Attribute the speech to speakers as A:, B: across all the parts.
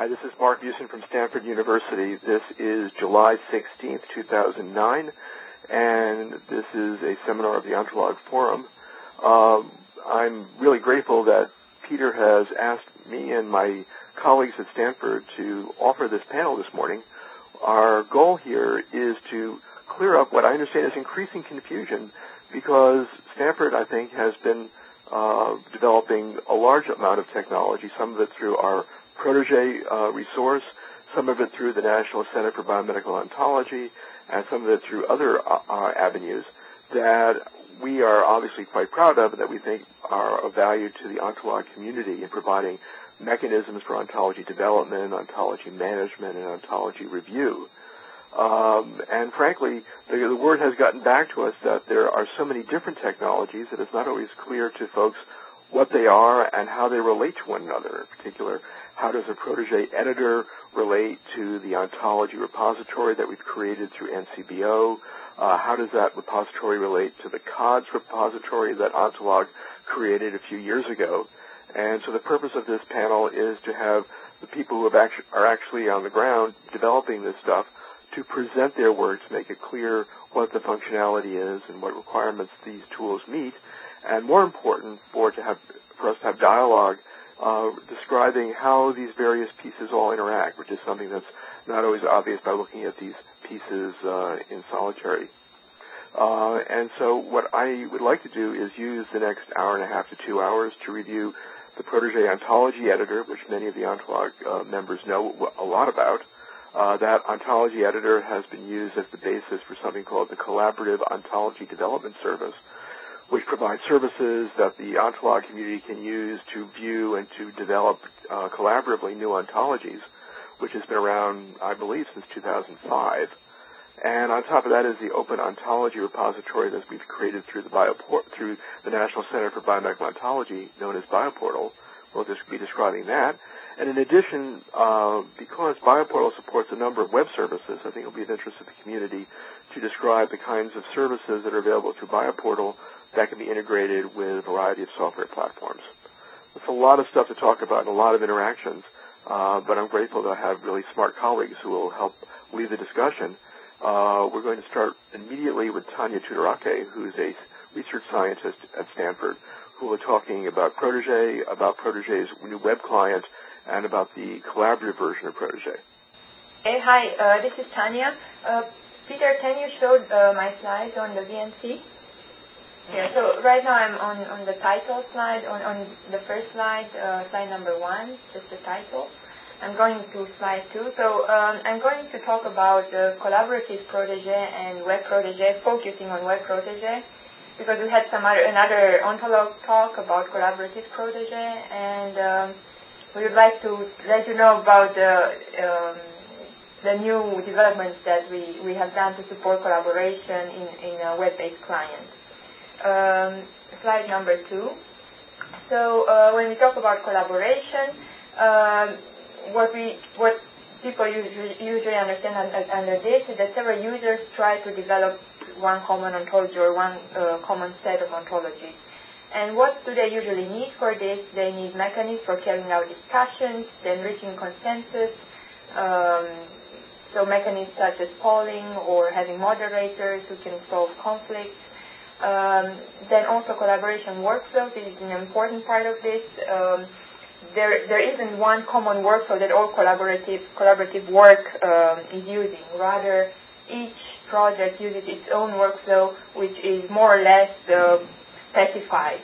A: Hi, this is Mark Busen from Stanford University. This is July 16th, 2009, and this is a seminar of the Ontolog Forum. I'm really grateful that Peter has asked me and my colleagues at Stanford to offer this panel this morning. Our goal here is to clear up what I understand is increasing confusion because Stanford, I think, has been developing a large amount of technology, some of it through our Protege resource, some of it through the National Center for Biomedical Ontology, and some of it through other avenues that we are obviously quite proud of and that we think are of value to the ontolog community in providing mechanisms for ontology development, ontology management, and ontology review. And frankly, the word has gotten back to us that there are so many different technologies that it's not always clear to folks what they are and how they relate to one another. In particular, how does a Protege editor relate to the ontology repository that we've created through NCBO? How does that repository relate to the CODS repository that Ontolog created a few years ago? And so the purpose of this panel is to have the people who are actually on the ground developing this stuff to present their work to make it clear what the functionality is and what requirements these tools meet, and more important, for us to have dialogue describing how these various pieces all interact, which is something that's not always obvious by looking at these pieces in solitary. And so what I would like to do is use the next hour and a half to 2 hours to review the Protege Ontology Editor, which many of the Ontolog members know a lot about. That ontology editor has been used as the basis for something called the Collaborative Ontology Development Service, which provides services that the ontolog community can use to view and to develop collaboratively new ontologies, which has been around, I believe, since 2005. And on top of that is the Open Ontology Repository that we've created through the National Center for Biomedical Ontology, known as BioPortal. We'll just be describing that. And in addition, because BioPortal supports a number of web services, I think it will be of interest to the community to describe the kinds of services that are available through BioPortal that can be integrated with a variety of software platforms. There's a lot of stuff to talk about and a lot of interactions, but I'm grateful to have really smart colleagues who will help lead the discussion. We're going to start immediately with Tanya Tudorache, who's a research scientist at Stanford, who will be talking about Protege, about Protege's new web client, and about the collaborative version of Protege.
B: Hey, hi, this is Tanya. Peter, can you show my slides on the VNC? Yeah, so right now I'm on the title slide, on the first slide, slide number 1, just the title. I'm going to slide 2. So I'm going to talk about collaborative Protege and web Protege, focusing on web Protege, because we had another ontolog talk about collaborative Protege, and we would like to let you know about the new developments that we have done to support collaboration in a web-based client. Slide number 2. So when we talk about collaboration, what people usually understand under this is that several users try to develop one common ontology or one common set of ontologies. And what do they usually need for this? They need mechanisms for carrying out discussions, then reaching consensus, so mechanisms such as polling or having moderators who can solve conflicts. Then also collaboration workflows is an important part of this. There isn't one common workflow that all collaborative work is using. Rather, each project uses its own workflow, which is more or less specified.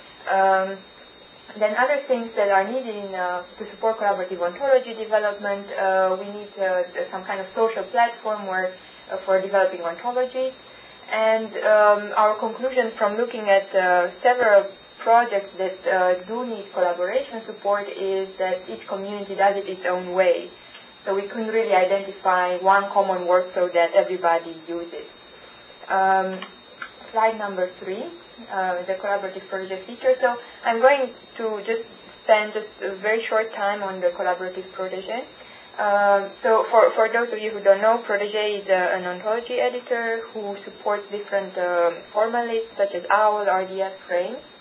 B: Then other things that are needed to support collaborative ontology development, we need some kind of social platform for developing ontologies. And our conclusion from looking at several projects that do need collaboration support is that each community does it its own way. So we couldn't really identify one common workflow that everybody uses. Slide number 3, the collaborative Protege feature. So I'm going to just spend just a very short time on the collaborative Protege. So for those of you who don't know, Protege is an ontology editor who supports different formalists such as OWL, RDF, frames.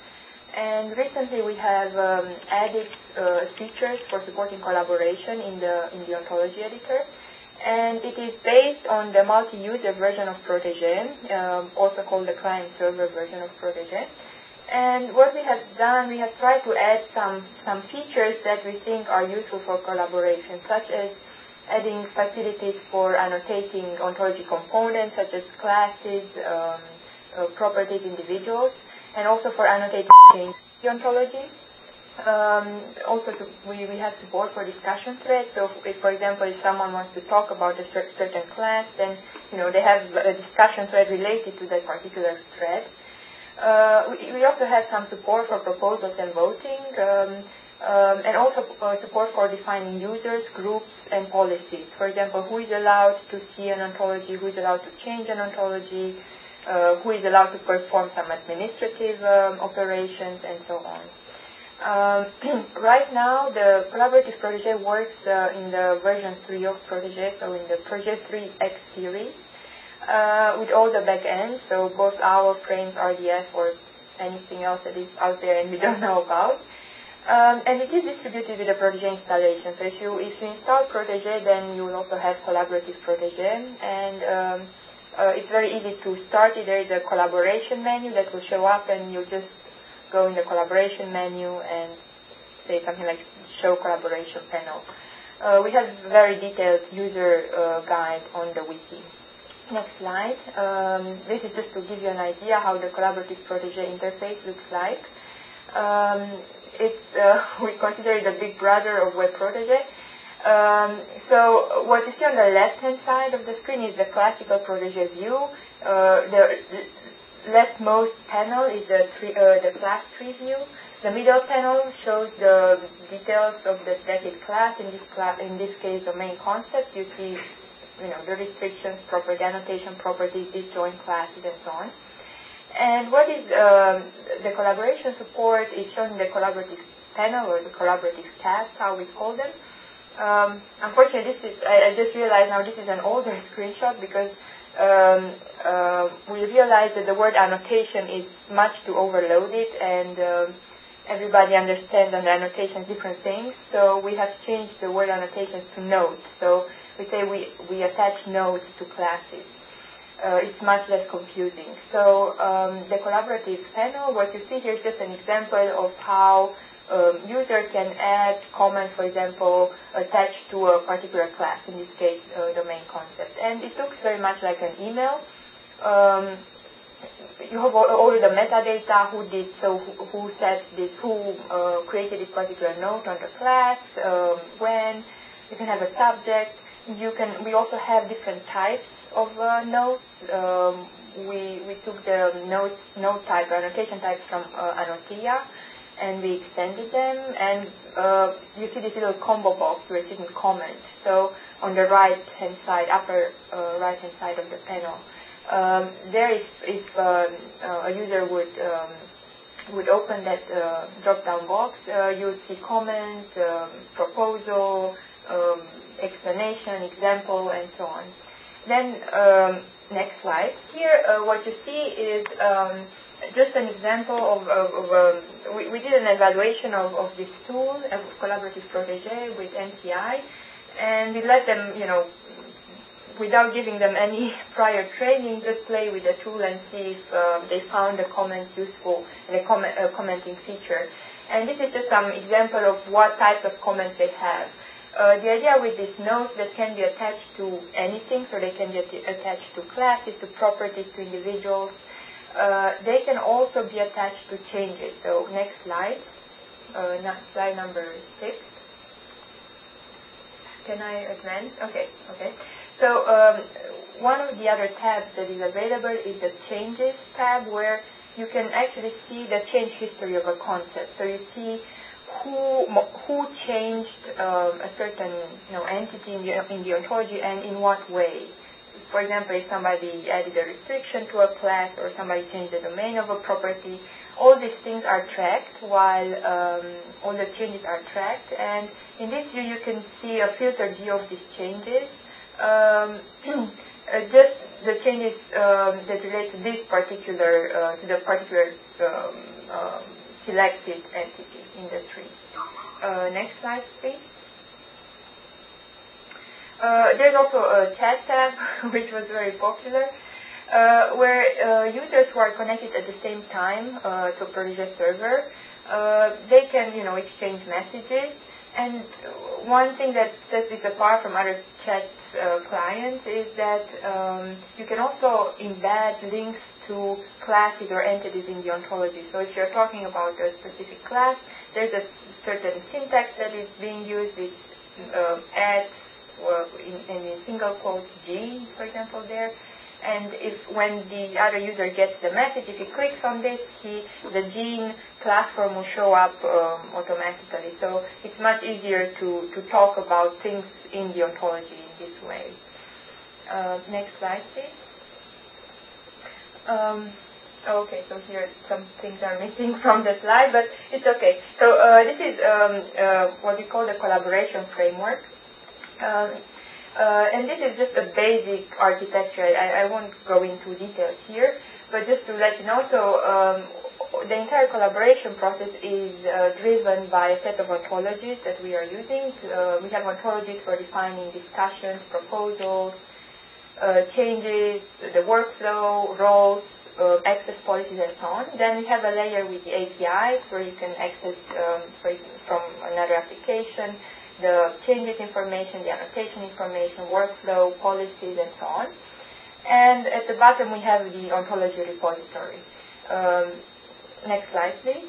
B: And recently we have added features for supporting collaboration in the ontology editor. And it is based on the multi-user version of Protege, also called the client-server version of Protege. And what we have done, we have tried to add some features that we think are useful for collaboration, such as adding facilities for annotating ontology components, such as classes, properties, individuals, and also for annotating change the ontology. Also, we have support for discussion threads. So, if, for example, if someone wants to talk about a certain class, then they have a discussion thread related to that particular thread. We also have some support for proposals and voting, and also support for defining users, groups, and policies. For example, who is allowed to see an ontology, who is allowed to change an ontology, who is allowed to perform some administrative operations, and so on. Right now, the collaborative Protege works in the version 3 of Protege, so in the Protege 3X series, with all the backends, so both our frames, RDF, or anything else that is out there and we don't know about. And it is distributed with a Protege installation. So if you install Protege, then you will also have collaborative Protege, and it's very easy to start it. There is a collaboration menu that will show up, and you just go in the collaboration menu and say something like show collaboration panel. We have very detailed user guide on the wiki. Next slide. This is just to give you an idea how the collaborative Protege interface looks like. We consider it the big brother of Web Protege. So what you see on the left-hand side of the screen is the classical Protege view. The leftmost panel is the class tree view. The middle panel shows the details of the static class. In this case, the main concept. You see, the restrictions, property annotation, properties, disjoint classes, and so on. And what is the collaboration support is shown in the collaborative panel, or the collaborative tabs, how we call them. Unfortunately, I just realized now this is an older screenshot because we realized that the word annotation is much too overloaded, and everybody understands under annotations different things. So we have changed the word annotations to notes. So we say we attach notes to classes. It's much less confusing. So the collaborative panel, what you see here is just an example of how user can add comments, for example, attached to a particular class, in this case, the main concept. And it looks very much like an email. You have all the metadata, who set this, who created this particular note on the class, when. You can have a subject. We also have different types of notes. We took the note type, annotation types from Annotia, and we extended them, and you see this little combo box where it's in comment. So on the right-hand side, upper right-hand side of the panel, there if a user would open that drop-down box, you would see comments, proposal, explanation, example, and so on. Then, next slide. Here, what you see is just an example of we did an evaluation of this tool, of collaborative Protege with NCI, and we let them, without giving them any prior training, just play with the tool and see if they found the comments useful, the commenting feature. And this is just some example of what types of comments they have. The idea with these notes that can be attached to anything, so they can be attached to classes, to properties, to individuals. They can also be attached to changes. So next slide, slide number 6. Can I advance? Okay. So one of the other tabs that is available is the Changes tab, where you can actually see the change history of a concept. So you see who changed a certain entity in the ontology and in what way. For example, if somebody added a restriction to a class, or somebody changed the domain of a property, all these things are tracked, while all the changes are tracked. And in this view, you can see a filtered view of these changes. Just the changes that relate to this particular, to the particular selected entity in the tree. Next slide, please. There's also a chat tab, which was very popular, where users who are connected at the same time to a Protégé server, they can, exchange messages. And one thing that sets this apart from other chat clients is that you can also embed links to classes or entities in the ontology. So if you're talking about a specific class, there's a certain syntax that is being used with at in single quotes G, for example, there. And when the other user gets the message, if he clicks on this, the gene class form will show up automatically. So it's much easier to talk about things in the ontology in this way. Next slide, please. Okay, so here some things are missing from the slide, but it's okay. So this is what we call the collaboration framework. And this is just a basic architecture. I won't go into details here, but just to let you know, so the entire collaboration process is driven by a set of ontologies that we are using. We have ontologies for defining discussions, proposals, changes, the workflow, roles, access policies, and so on. Then we have a layer with the APIs where you can access from another application the changes information, the annotation information, workflow, policies, and so on. And at the bottom we have the ontology repository. Next slide, please.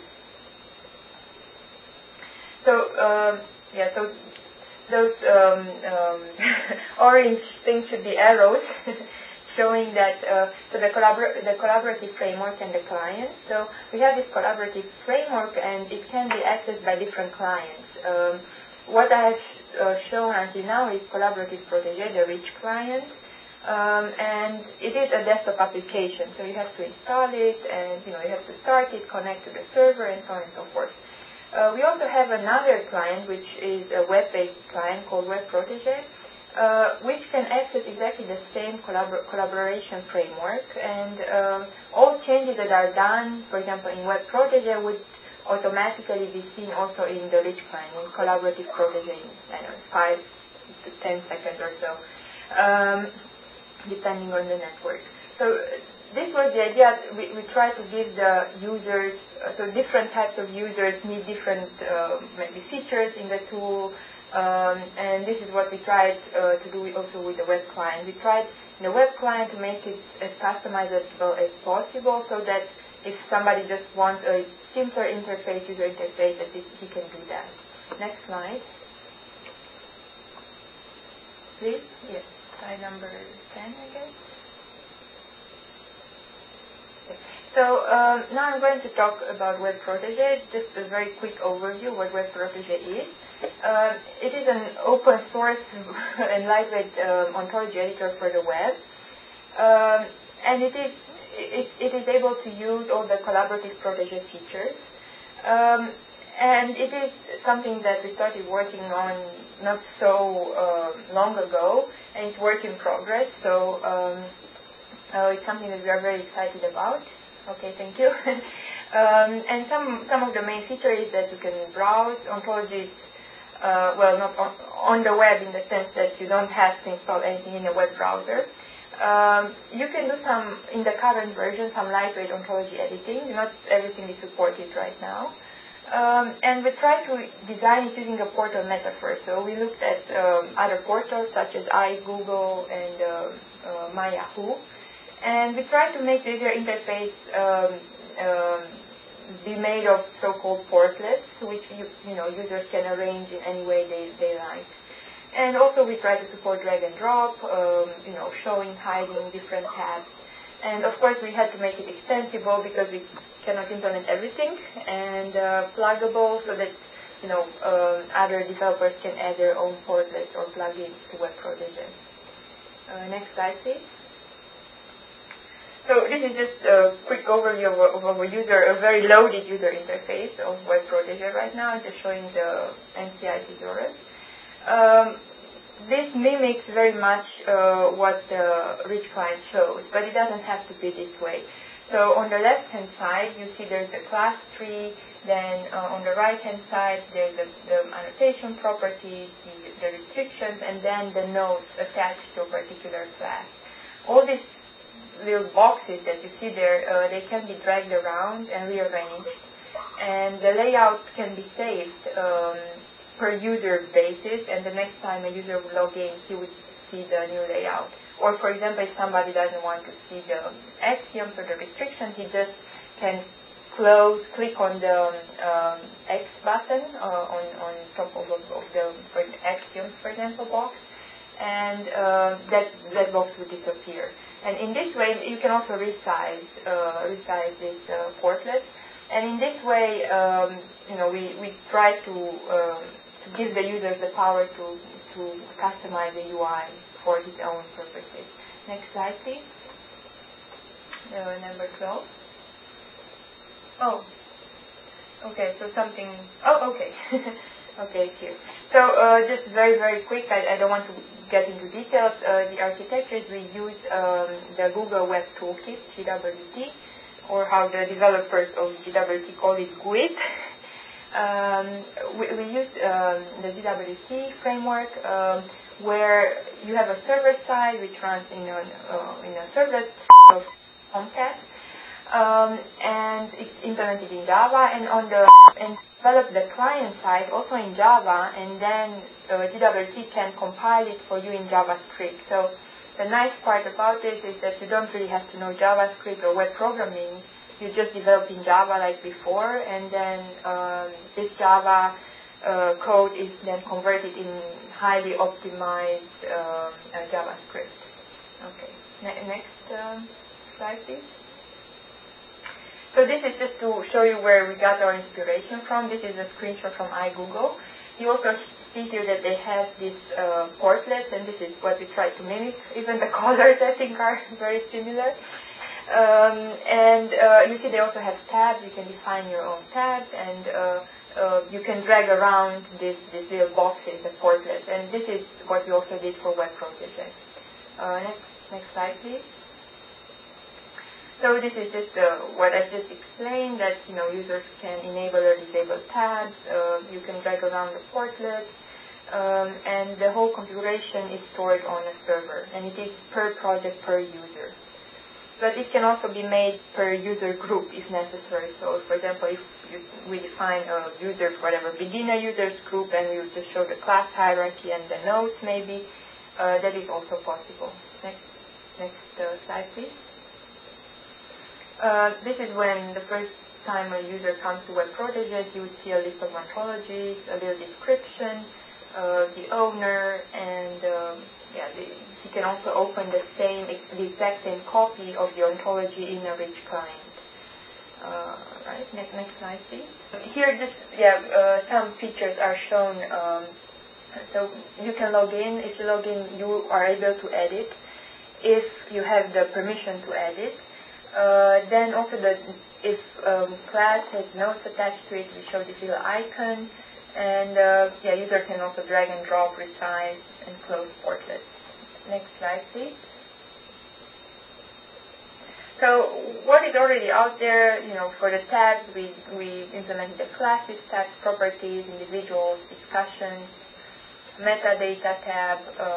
B: So, so those orange things should be arrows showing that so the collaborative framework and the client. So we have this collaborative framework and it can be accessed by different clients. What I have shown until now is Collaborative Protégé, the rich client, and it is a desktop application. So you have to install it, and you have to start it, connect to the server, and so on and so forth. We also have another client, which is a web-based client called Web Protégé, which can access exactly the same collaboration framework, and all changes that are done, for example, in Web Protégé would automatically be seen also in the rich client, in Collaborative Protégé, in 5 to 10 seconds or so, depending on the network. So this was the idea. We try to give the users, so different types of users need different maybe features in the tool, and this is what we tried to do also with the web client. We tried in the web client to make it as customizable as possible, so that if somebody just wants a simpler interface, user interface, that he can do that. Next slide. Please? Yes. Slide number 10, I guess. Okay. So now I'm going to talk about Web Protégé. Just a very quick overview what Web Protégé is. It is an open source and lightweight ontology editor for the web. And it is able to use all the Collaborative Protégé features. And it is something that we started working on not so long ago, and it's work in progress. So it's something that we are very excited about. Okay, thank you. And some of the main features is that you can browse ontologies, well, not on the web in the sense that you don't have to install anything in a web browser. You can do some, in the current version, some lightweight ontology editing. Not everything is supported right now. And we try to design it using a portal metaphor. So we looked at other portals such as Google, and MyYahoo. And we try to make the user interface be made of so-called portlets, which users can arrange in any way they like. And also we try to support drag and drop, showing, hiding different tabs. And of course we had to make it extensible because we cannot implement everything, and pluggable so that other developers can add their own portlets or plugins to Web Protégé. Next slide, please. So this is just a quick overview of a very loaded user interface of Web Protégé right now. I'm just showing the NCI thesaurus. This mimics very much what the rich client shows, but it doesn't have to be this way. So on the left-hand side, you see there's the class tree. Then on the right-hand side, there's the annotation properties, the restrictions, and then the nodes attached to a particular class. All these little boxes that you see there, they can be dragged around and rearranged. And the layout can be saved per user basis, and the next time a user will log in, he would see the new layout. Or, for example, if somebody doesn't want to see the axioms or the restrictions, he just can click on the X button on top of the axioms, for example, box, and that box will disappear. And in this way, you can also resize this portlet. And in this way, we try to give the users the power to customize the UI for his own purposes. Next slide, please. Number 12. Oh, okay. So something. Oh, okay. Okay, here. So just very, very quick. I don't want to get into details. The architectures we use the Google Web Toolkit, GWT, or how the developers of GWT call it GWT. We use the GWT framework where you have a server side which runs in a servlet of Tomcat, and it's implemented in Java, and develop the client side also in Java, and then GWT can compile it for you in JavaScript. So the nice part about this is that you don't really have to know JavaScript or web programming. You just develop in Java like before, and then this Java code is then converted in highly optimized JavaScript. Okay, next slide, please. So this is just to show you where we got our inspiration from. This is a screenshot from iGoogle. You also see here that they have these portlets, and this is what we try to mimic. Even the colors, I think, are very similar. And you see they also have tabs. You can define your own tabs, and you can drag around these little boxes, the portlets. And this is what we also did for Web Protege. Next slide, please. So this is just what I just explained, that users can enable or disable tabs. You can drag around the portlet, and the whole configuration is stored on a server, and it is per project, per user. But it can also be made per user group if necessary. So, for example, if we define a user, whatever, beginner users group, and we would just show the class hierarchy and the nodes, maybe, that is also possible. Next slide, please. This is when the first time a user comes to Web Protege, you would see a list of ontologies, a little description, the owner, and he can also open the exact same copy of the ontology in a rich client. Right. Next slide, please. Here, some features are shown. So you can log in. If you log in, you are able to edit if you have the permission to edit. Then also if class has nodes attached to it, we show this little icon, and user can also drag and drop, resize, and close portlets. Next slide, please. So what is already out there, for the tabs, we implemented the classes tabs, properties, individuals, discussions, metadata tab,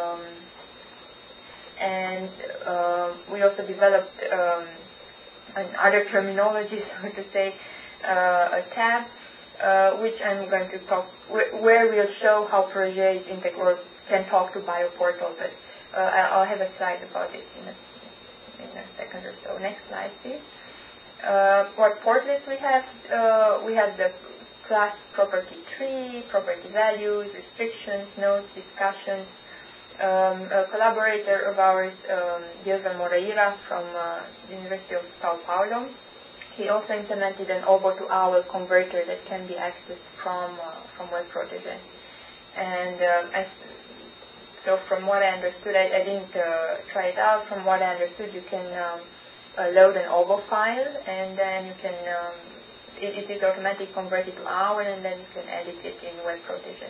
B: and we also developed other terminology, so to say, a tab, which I'm going to talk, where we'll show how Protege can talk to BioPortal, but I'll have a slide about it in a second or so. Next slide, please. What portlets we have? We have the class property tree, property values, restrictions, nodes, discussions. A collaborator of ours, Gilvan Moreira from the University of Sao Paulo, he also implemented an OBO to OWL converter that can be accessed from Web Protege. And so from what I understood, I didn't try it out. From what I understood, you can load an OBO file, and then you can it is automatically converted to OWL, and then you can edit it in Web Protege.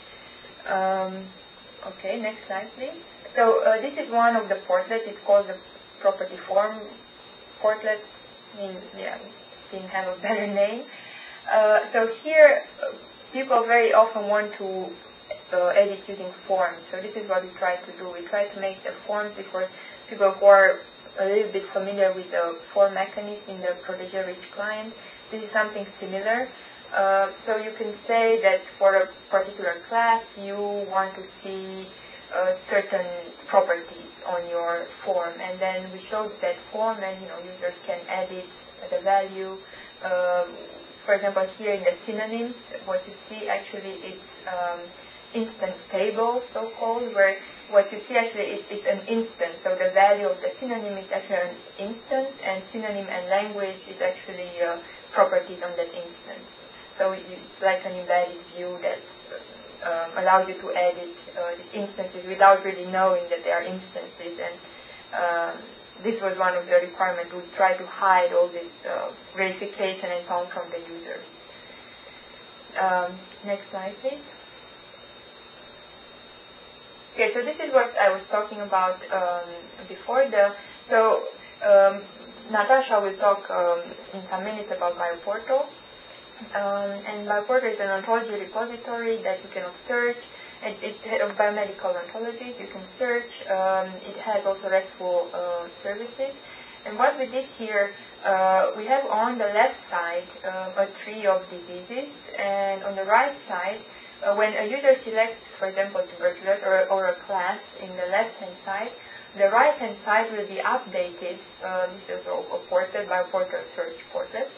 B: Okay, next slide, please. So this is one of the portlets. It's called the property form portlet. didn't have a better name. So here, people very often want to edit using forms. So this is what we try to do. We try to make the forms for people who are a little bit familiar with the form mechanism in the Protégé-rich client. This is something similar. So you can say that for a particular class, you want to see certain properties on your form, and then we showed that form, and users can edit the value. For example, here in the synonyms, what you see actually it's instance table, so-called, where what you see actually is an instance. So the value of the synonym is actually an instance, and synonym and language is actually properties on that instance. So it's like an embedded view that allows you to edit these instances without really knowing that they are instances. And this was one of the requirements. We try to hide all this verification and so on from the users. Next slide, please. Okay, so this is what I was talking about before. Natasha will talk in some minutes about BioPortal. And BioPortal is an ontology repository that you can search. It's biomedical ontologies. You can search. It has also RESTful services. And what we did here, we have on the left side a tree of diseases, and on the right side, when a user selects, for example, tuberculosis or a class in the left-hand side, the right-hand side will be updated. This is a portlet, BioPortal search portlet.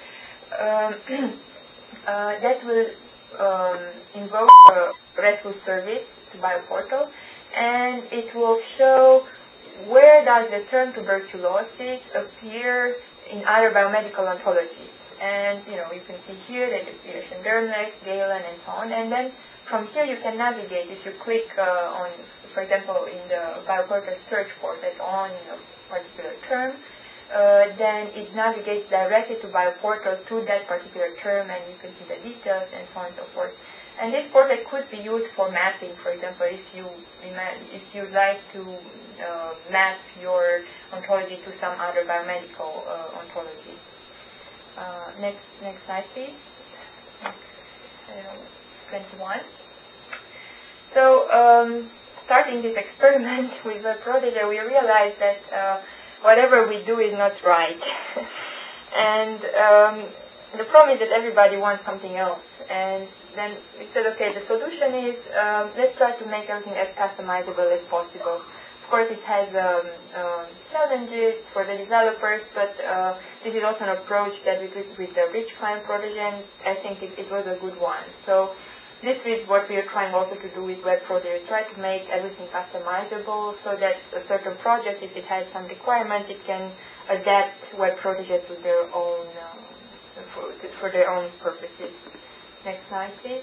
B: That will invoke a RESTful service to BioPortal, and it will show where does the term tuberculosis appear in other biomedical ontologies. And you can see here that it appears in Dermlex, Galen, and so on. And then from here you can navigate. If you click on, for example, in the BioPortal search portlet on a particular term, then it navigates directly to BioPortal to that particular term, and you can see the details and so on and so forth. And this portlet could be used for mapping. For example, if you like to map your ontology to some other biomedical ontology. Next slide, please. 21. So, starting this experiment with the Protégé, we realized that whatever we do is not right. And the problem is that everybody wants something else. And then we said, okay, the solution is let's try to make everything as customizable as possible. Of course, it has challenges for the developers, but this is also an approach that we took with the rich client Protégé, and I think it was a good one. So this is what we are trying also to do with Web Protégé. Try to make everything customizable so that a certain project, if it has some requirements, it can adapt Web Protégé to their own, for their own purposes. Next slide, please.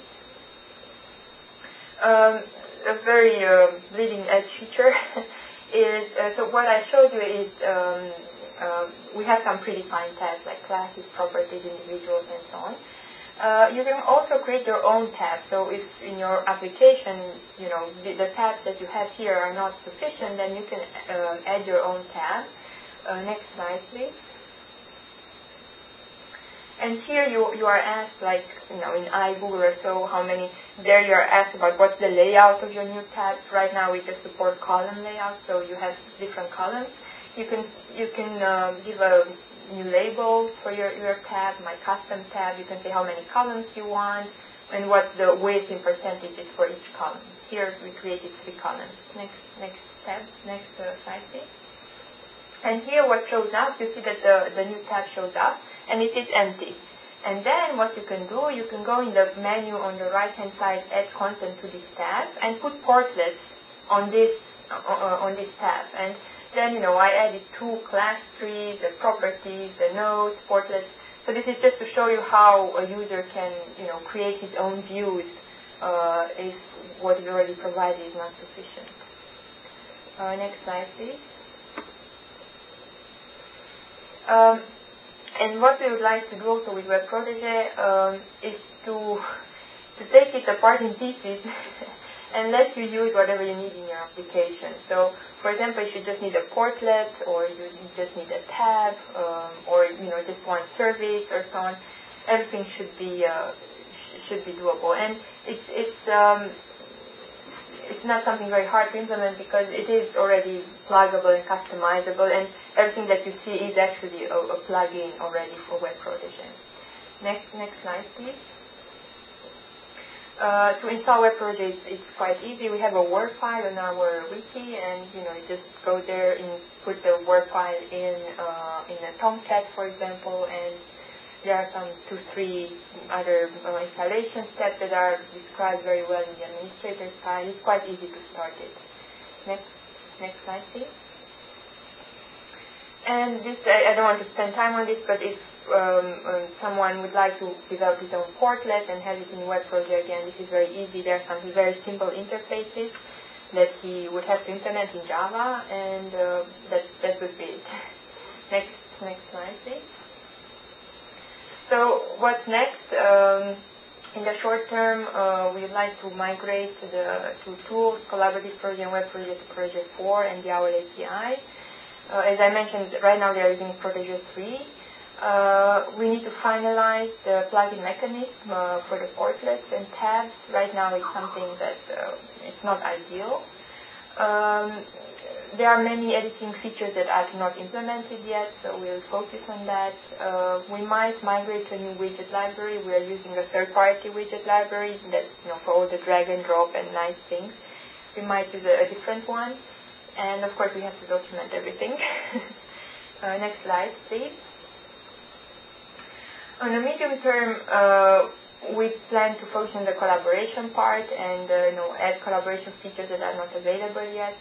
B: A very bleeding edge feature is, so what I showed you is we have some predefined tabs like classes, properties, individuals, and so on. You can also create your own tab. So if in your application, the tabs that you have here are not sufficient, then you can add your own tab. Next slide, please. And here you are asked, like, in iGoogle or so, there you are asked about what's the layout of your new tabs. Right now we just support column layout, so you have different columns. You can give a new label for your tab, my custom tab. You can say how many columns you want and what the weight in percentages for each column. Here we created 3 columns. Next tab, next slide, please. And here what shows up, you see that the new tab shows up, and it is empty. And then what you can do, you can go in the menu on the right-hand side, add content to this tab, and put portlets on this tab. And then, I added 2 class trees, the properties, the nodes, portlets. So this is just to show you how a user can, create his own views if what is already provided is not sufficient. Next slide, please. And what we would like to do also with Web Protégé is to take it apart in pieces and lets you use whatever you need in your application. So, for example, if you just need a portlet, or you just need a tab, or just one service or so on, everything should be doable. And it's not something very hard to implement because it is already pluggable and customizable, and everything that you see is actually a plugin already for Web Protege. Next slide, please. To install Web Protege, it's quite easy. We have a Word file on our wiki, and you just go there and put the Word file in a Tomcat, for example, and there are some 2-3 other installation steps that are described very well in the administrator's file. It's quite easy to start it. Next slide, please. And this, I don't want to spend time on this, but if someone would like to develop his own portlet and have it in Web Protege, again, this is very easy. There are some very simple interfaces that he would have to implement in Java, and that would be it. Next slide, please. So what's next? In the short term, we would like to migrate to tools, Collaborative Protege and Web Protege to Protege 4 and the OWL API. As I mentioned, right now they are using Protege 3. We need to finalize the plugin mechanism for the portlets and tabs. Right now it's something that it's not ideal. There are many editing features that are not implemented yet, so we'll focus on that. We might migrate to a new widget library. We are using a third-party widget library that's for all the drag and drop and nice things. We might use a different one. And of course we have to document everything. Next slide, please. On the medium term, we plan to focus on the collaboration part and add collaboration features that are not available yet.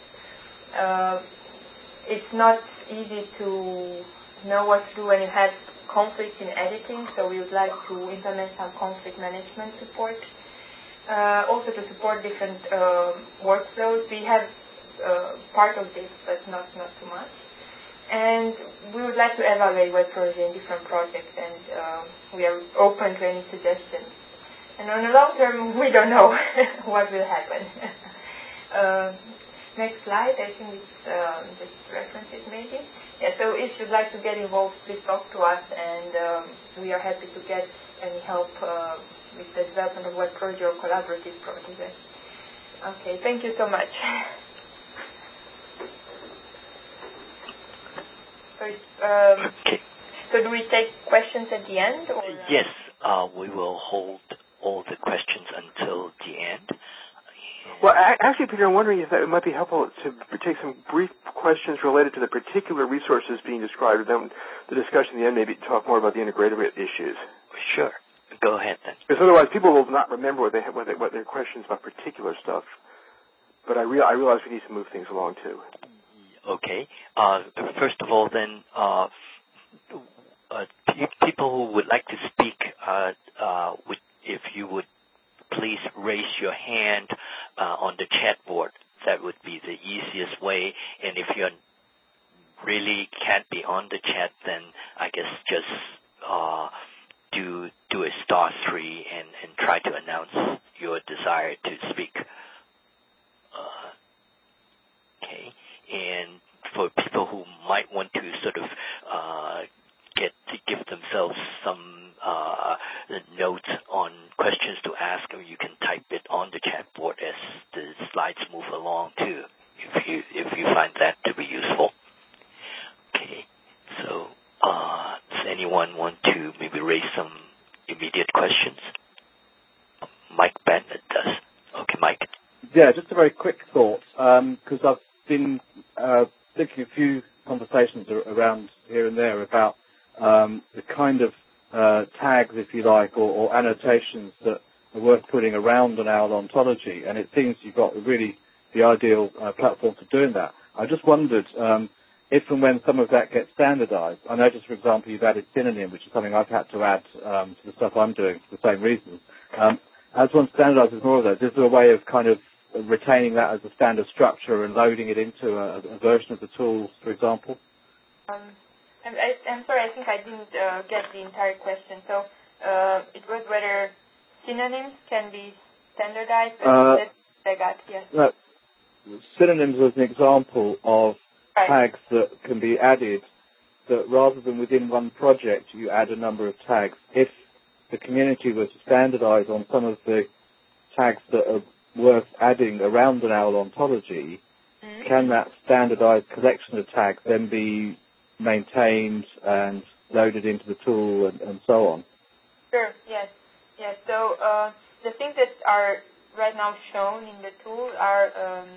B: It's not easy to know what to do when you have conflicts in editing, so we would like to implement some conflict management support. Also to support different workflows. We have part of this, but not too much. And we would like to evaluate Web Protege in different projects, and we are open to any suggestions. And on the long term, we don't know what will happen. Next slide, I think it's just references maybe. Yeah, so if you'd like to get involved, please talk to us, and we are happy to get any help with the development of Web Protege or Collaborative Protege. Okay, thank you so much.
C: Okay.
B: So do we take questions at the end? Or?
C: Yes, we will hold all the questions until the end.
A: Well, actually, Peter, I'm wondering if it might be helpful to take some brief questions related to the particular resources being described, and then the discussion at the end maybe talk more about the integrative issues.
C: Sure. Go ahead, then.
A: Because otherwise people will not remember what their questions about particular stuff. But I realize we need to move things along, too.
C: Okay. First of all, then, people who would like to speak, if you would please raise your hand on the chat board. That would be the easiest way. And if you really can't be on the chat, then I guess just do a *3 and try to announce your desire to speak. Okay. And for people who might want to sort of give themselves some notes on questions to ask, or you can type it on the chat board as the slides move along too, if you find that to be useful. Okay. So does anyone want to maybe raise some immediate questions? Mike Bennett does. Okay, Mike.
D: Yeah, just a very quick thought, because I've been thinking a few conversations around here and there about the kind of tags, if you like, or annotations that are worth putting around an OWL ontology, and it seems you've got really the ideal platform for doing that. I just wondered if and when some of that gets standardized. I noticed, for example, you've added synonym, which is something I've had to add to the stuff I'm doing for the same reasons. As one standardizes more of those, is there a way of kind of retaining that as a standard structure and loading it into a version of the tool, for example?
B: I'm sorry, I think I didn't get the entire question. So it was whether synonyms can be standardized. I got, yes.
D: No, synonyms as an example of tags that can be added, that rather than within one project you add a number of tags. If the community were to standardize on some of the tags that are worth adding around an OWL ontology, can that standardized collection of tags then be maintained and loaded into the tool and so on?
B: Sure, yes. So the things that are right now shown in the tool are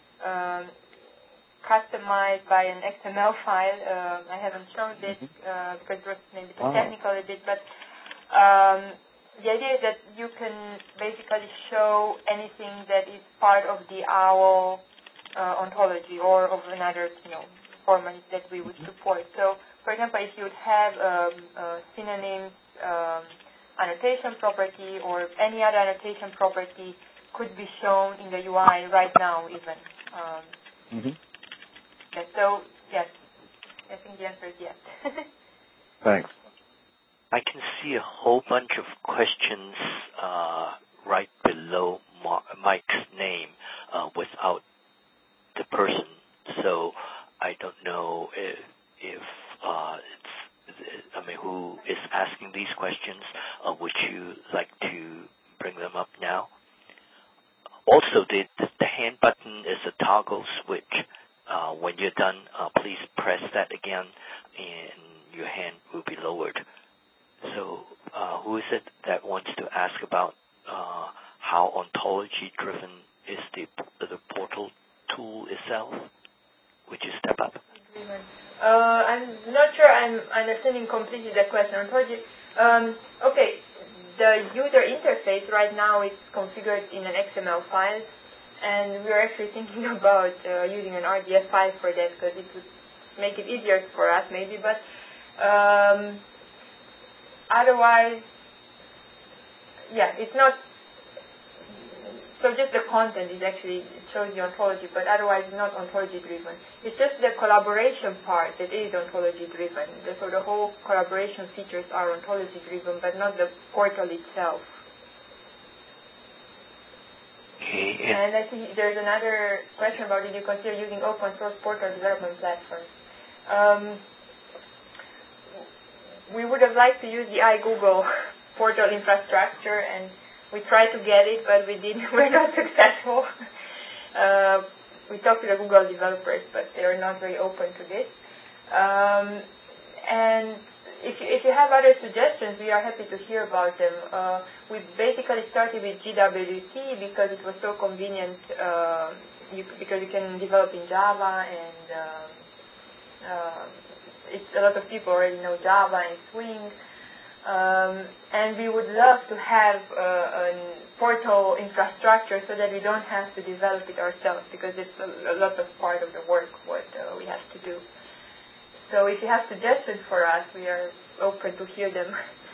B: customized by an XML file. I haven't shown this because it was maybe too technical a bit, but the idea is that you can basically show anything that is part of the OWL ontology or of another, format that we would support. So, for example, if you would have synonyms, annotation property, or any other annotation property could be shown in the UI right now even. Okay, so, yes, I think the answer is yes.
D: Thanks.
C: I can see a whole bunch of questions right below Mike's name without the person. So I don't know if who is asking these questions. Would you like to bring them up now? Also, the hand button is a toggle switch. When you're done, please press that again, and your hand will be lowered. So, who is it that wants to ask about how ontology-driven is the portal tool itself? Would you step up?
B: I'm not sure I'm understanding completely the question. Okay, the user interface right now is configured in an XML file, and we're actually thinking about using an RDF file for that because it would make it easier for us maybe, but otherwise, it's not. So just the content is actually, it shows the ontology, but otherwise not ontology-driven. It's just the collaboration part that is ontology-driven. So the whole collaboration features are ontology-driven, but not the portal itself.
C: Okay.
B: And I think there's another question about did you consider using open source portal development platforms? We would have liked to use the iGoogle portal infrastructure, and we tried to get it, but we're not successful. We talked to the Google developers, but they are not very open to this. And if you have other suggestions, we are happy to hear about them. We basically started with GWT because it was so convenient, because you can develop in Java, and a lot of people already know Java and Swing. And we would love to have a portal infrastructure so that we don't have to develop it ourselves, because it's a lot of part of the work what we have to do. So if you have suggestions for us, we are open to hear them.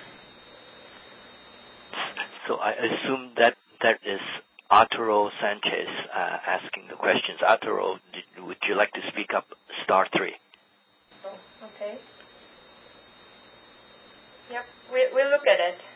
C: So I assume that is Arturo Sanchez asking the questions. Arturo, would you like to speak up? Star 3.
B: Oh, okay. Yep, we'll look at it.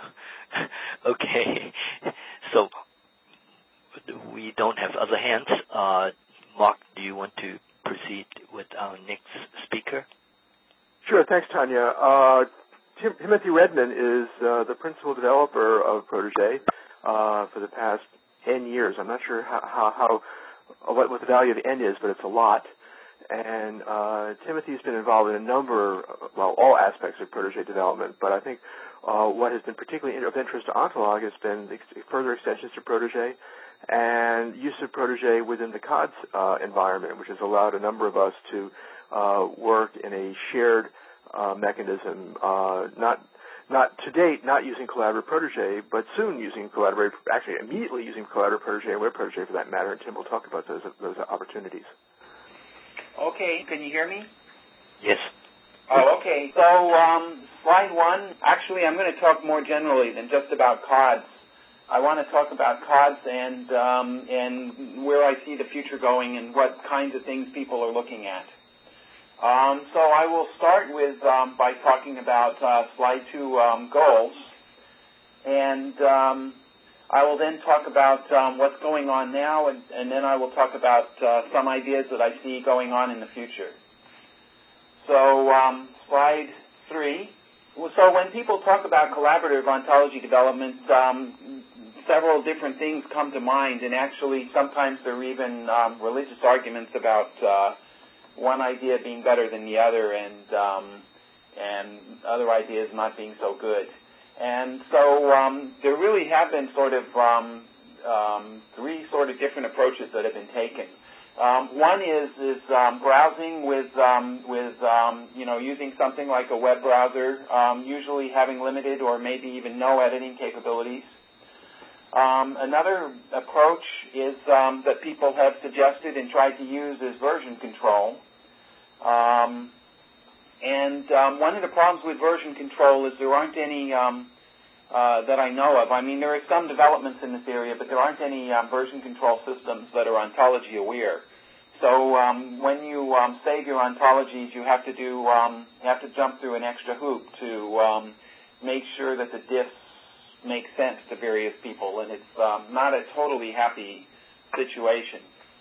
C: Okay. So we don't have other hands. Mark, do you want to proceed with our next speaker?
A: Sure, thanks, Tanya. Timothy Redman is the principal developer of Protege for the past N years. I'm not sure what the value of N is, but it's a lot. And Timothy's been involved in all aspects of Protege development, but I think what has been particularly of interest to Ontolog has been further extensions to Protege and use of Protege within the CODS environment, which has allowed a number of us to work in a shared mechanism, not to date, not using Collaborative Protege, but soon using immediately using Collaborative Protege and Web Protege for that matter, and Tim will talk about those opportunities.
E: Okay, can you hear me?
C: Yes.
E: Oh, okay. So slide 1, actually I'm going to talk more generally than just about CODS. I want to talk about CODS and where I see the future going and what kinds of things people are looking at. So I will start with by talking about slide 2 goals. And I will then talk about what's going on now, and then I will talk about some ideas that I see going on in the future. So, slide 3. So when people talk about collaborative ontology development, several different things come to mind, and actually sometimes there are even religious arguments about one idea being better than the other, and other ideas not being so good. And so there really have been sort of 3 sort of different approaches that have been taken. One is browsing with using something like a web browser, usually having limited or maybe even no editing capabilities. Another approach is that people have suggested and tried to use is version control. One of the problems with version control is there aren't any that I know of. I mean, there are some developments in this area, but there aren't any version control systems that are ontology aware. So when you save your ontologies, you have to jump through an extra hoop to make sure that the diffs make sense to various people, and it's not a totally happy situation.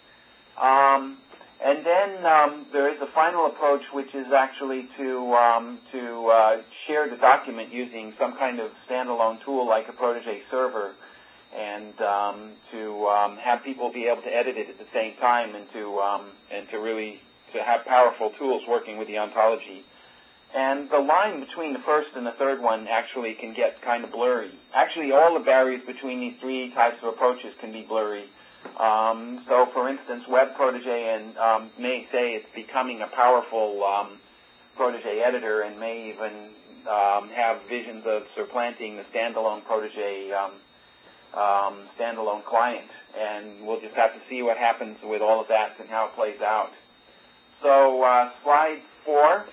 E: And then there is a final approach, which is actually to share the document using some kind of standalone tool like a Protege server, and to have people be able to edit it at the same time, and to really have powerful tools working with the ontology. And the line between the first and the third one actually can get kind of blurry. Actually, all the barriers between these 3 types of approaches can be blurry. So, for instance, Web Protege may say it's becoming a powerful Protege editor, and may even have visions of supplanting the standalone Protege standalone client. And we'll just have to see what happens with all of that and how it plays out. So, slide 4.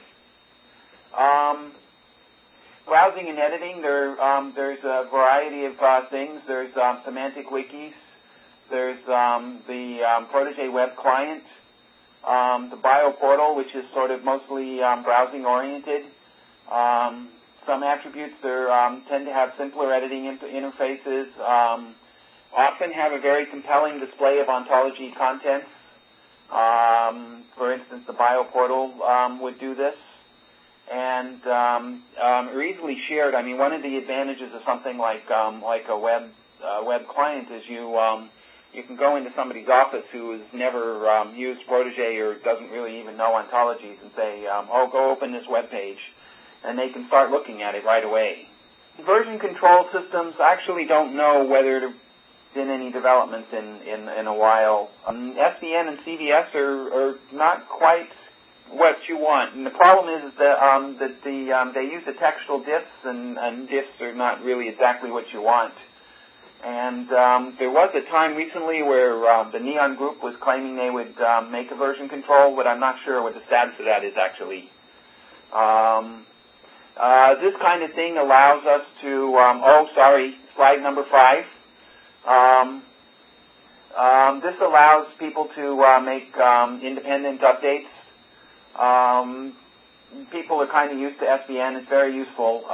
E: Browsing and editing, there's a variety of things. There's semantic wikis. There's the Protege web client, the BioPortal, which is sort of mostly browsing oriented. Some attributes there tend to have simpler editing interfaces, often have a very compelling display of ontology contents. For instance, the BioPortal would do this. And are easily shared. I mean, one of the advantages of something like a web client is you can go into somebody's office who has never used Protege or doesn't really even know ontologies and say, go open this web page, and they can start looking at it right away. Version control systems, I actually don't know whether there have been any developments in a while. SVN and CVS are not quite what you want, and the problem is that they use the textual diffs, and diffs are not really exactly what you want. And there was a time recently where the Neon group was claiming they would make a version control, but I'm not sure what the status of that is actually. This kind of thing allows us to, slide number 5. This allows people to make independent updates. People are kind of used to SVN. It's very useful.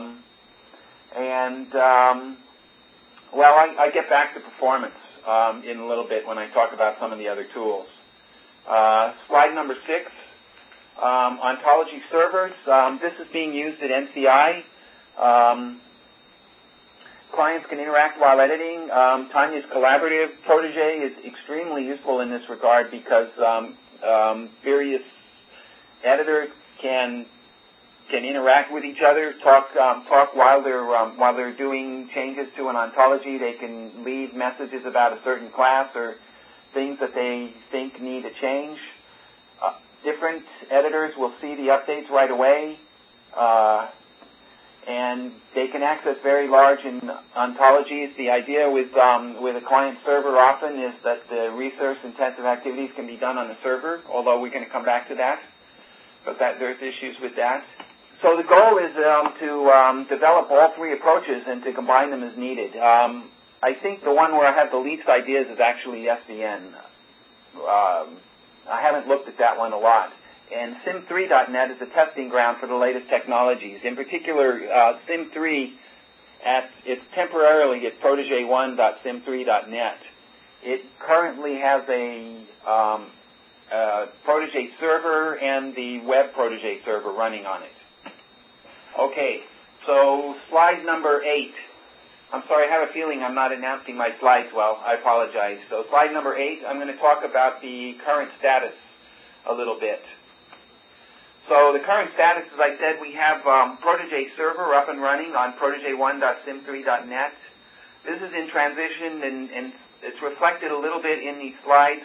E: I get back to performance in a little bit when I talk about some of the other tools. Slide number 6, ontology servers. This is being used at NCI. Clients can interact while editing. Tanya's collaborative Protege is extremely useful in this regard because various editors can interact with each other, talk while they're doing changes to an ontology. They can leave messages about a certain class or things that they think need a change. Different editors will see the updates right away, and they can access very large ontologies. The idea with a client server often is that the resource-intensive activities can be done on the server, although we're going to come back to that. But there's issues with that. So the goal is to develop all 3 approaches and to combine them as needed. I think the one where I have the least ideas is actually SVN. I haven't looked at that one a lot. And Sim3.net is a testing ground for the latest technologies. In particular, Sim3 it's temporarily at protege1.sim3.net. It currently has a Protege server and the web Protege server running on it. Okay, so slide number 8. I'm sorry, I have a feeling I'm not announcing my slides well. I apologize. So slide number 8, I'm going to talk about the current status a little bit. So the current status, as I said, we have Protege server up and running on protege1.sim3.net. This is in transition, and it's reflected a little bit in these slides.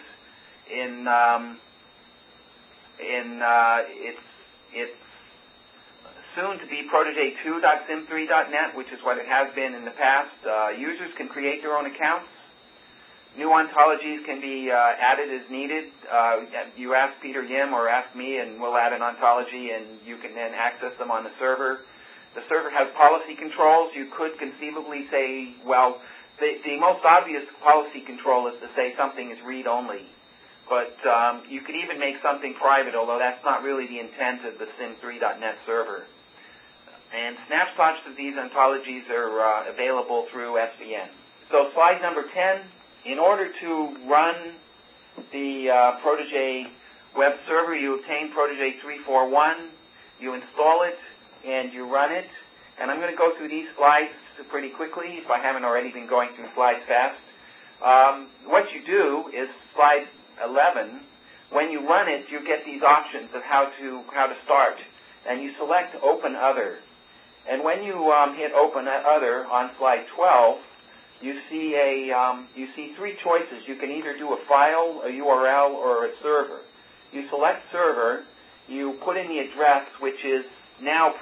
E: It's soon to be protege2.sim3.net, which is what it has been in the past. Users can create their own accounts. New ontologies can be added as needed. You ask Peter Yim or ask me, and we'll add an ontology, and you can then access them on the server. The server has policy controls. You could conceivably say, well, the most obvious policy control is to say something is read-only. But you could even make something private, although that's not really the intent of the sim3.net server. And snapshots of these ontologies are available through SVN. So slide number 10, in order to run the Protege web server, you obtain Protege 341, you install it, and you run it. And I'm going to go through these slides pretty quickly, if I haven't already been going through slides fast. What you do is slide 11, when you run it, you get these options of how to start, and you select Open Other. And when you hit Open Other on slide 12, you see three choices. You can either do a file, a URL, or a server. You select server. You put in the address, which is now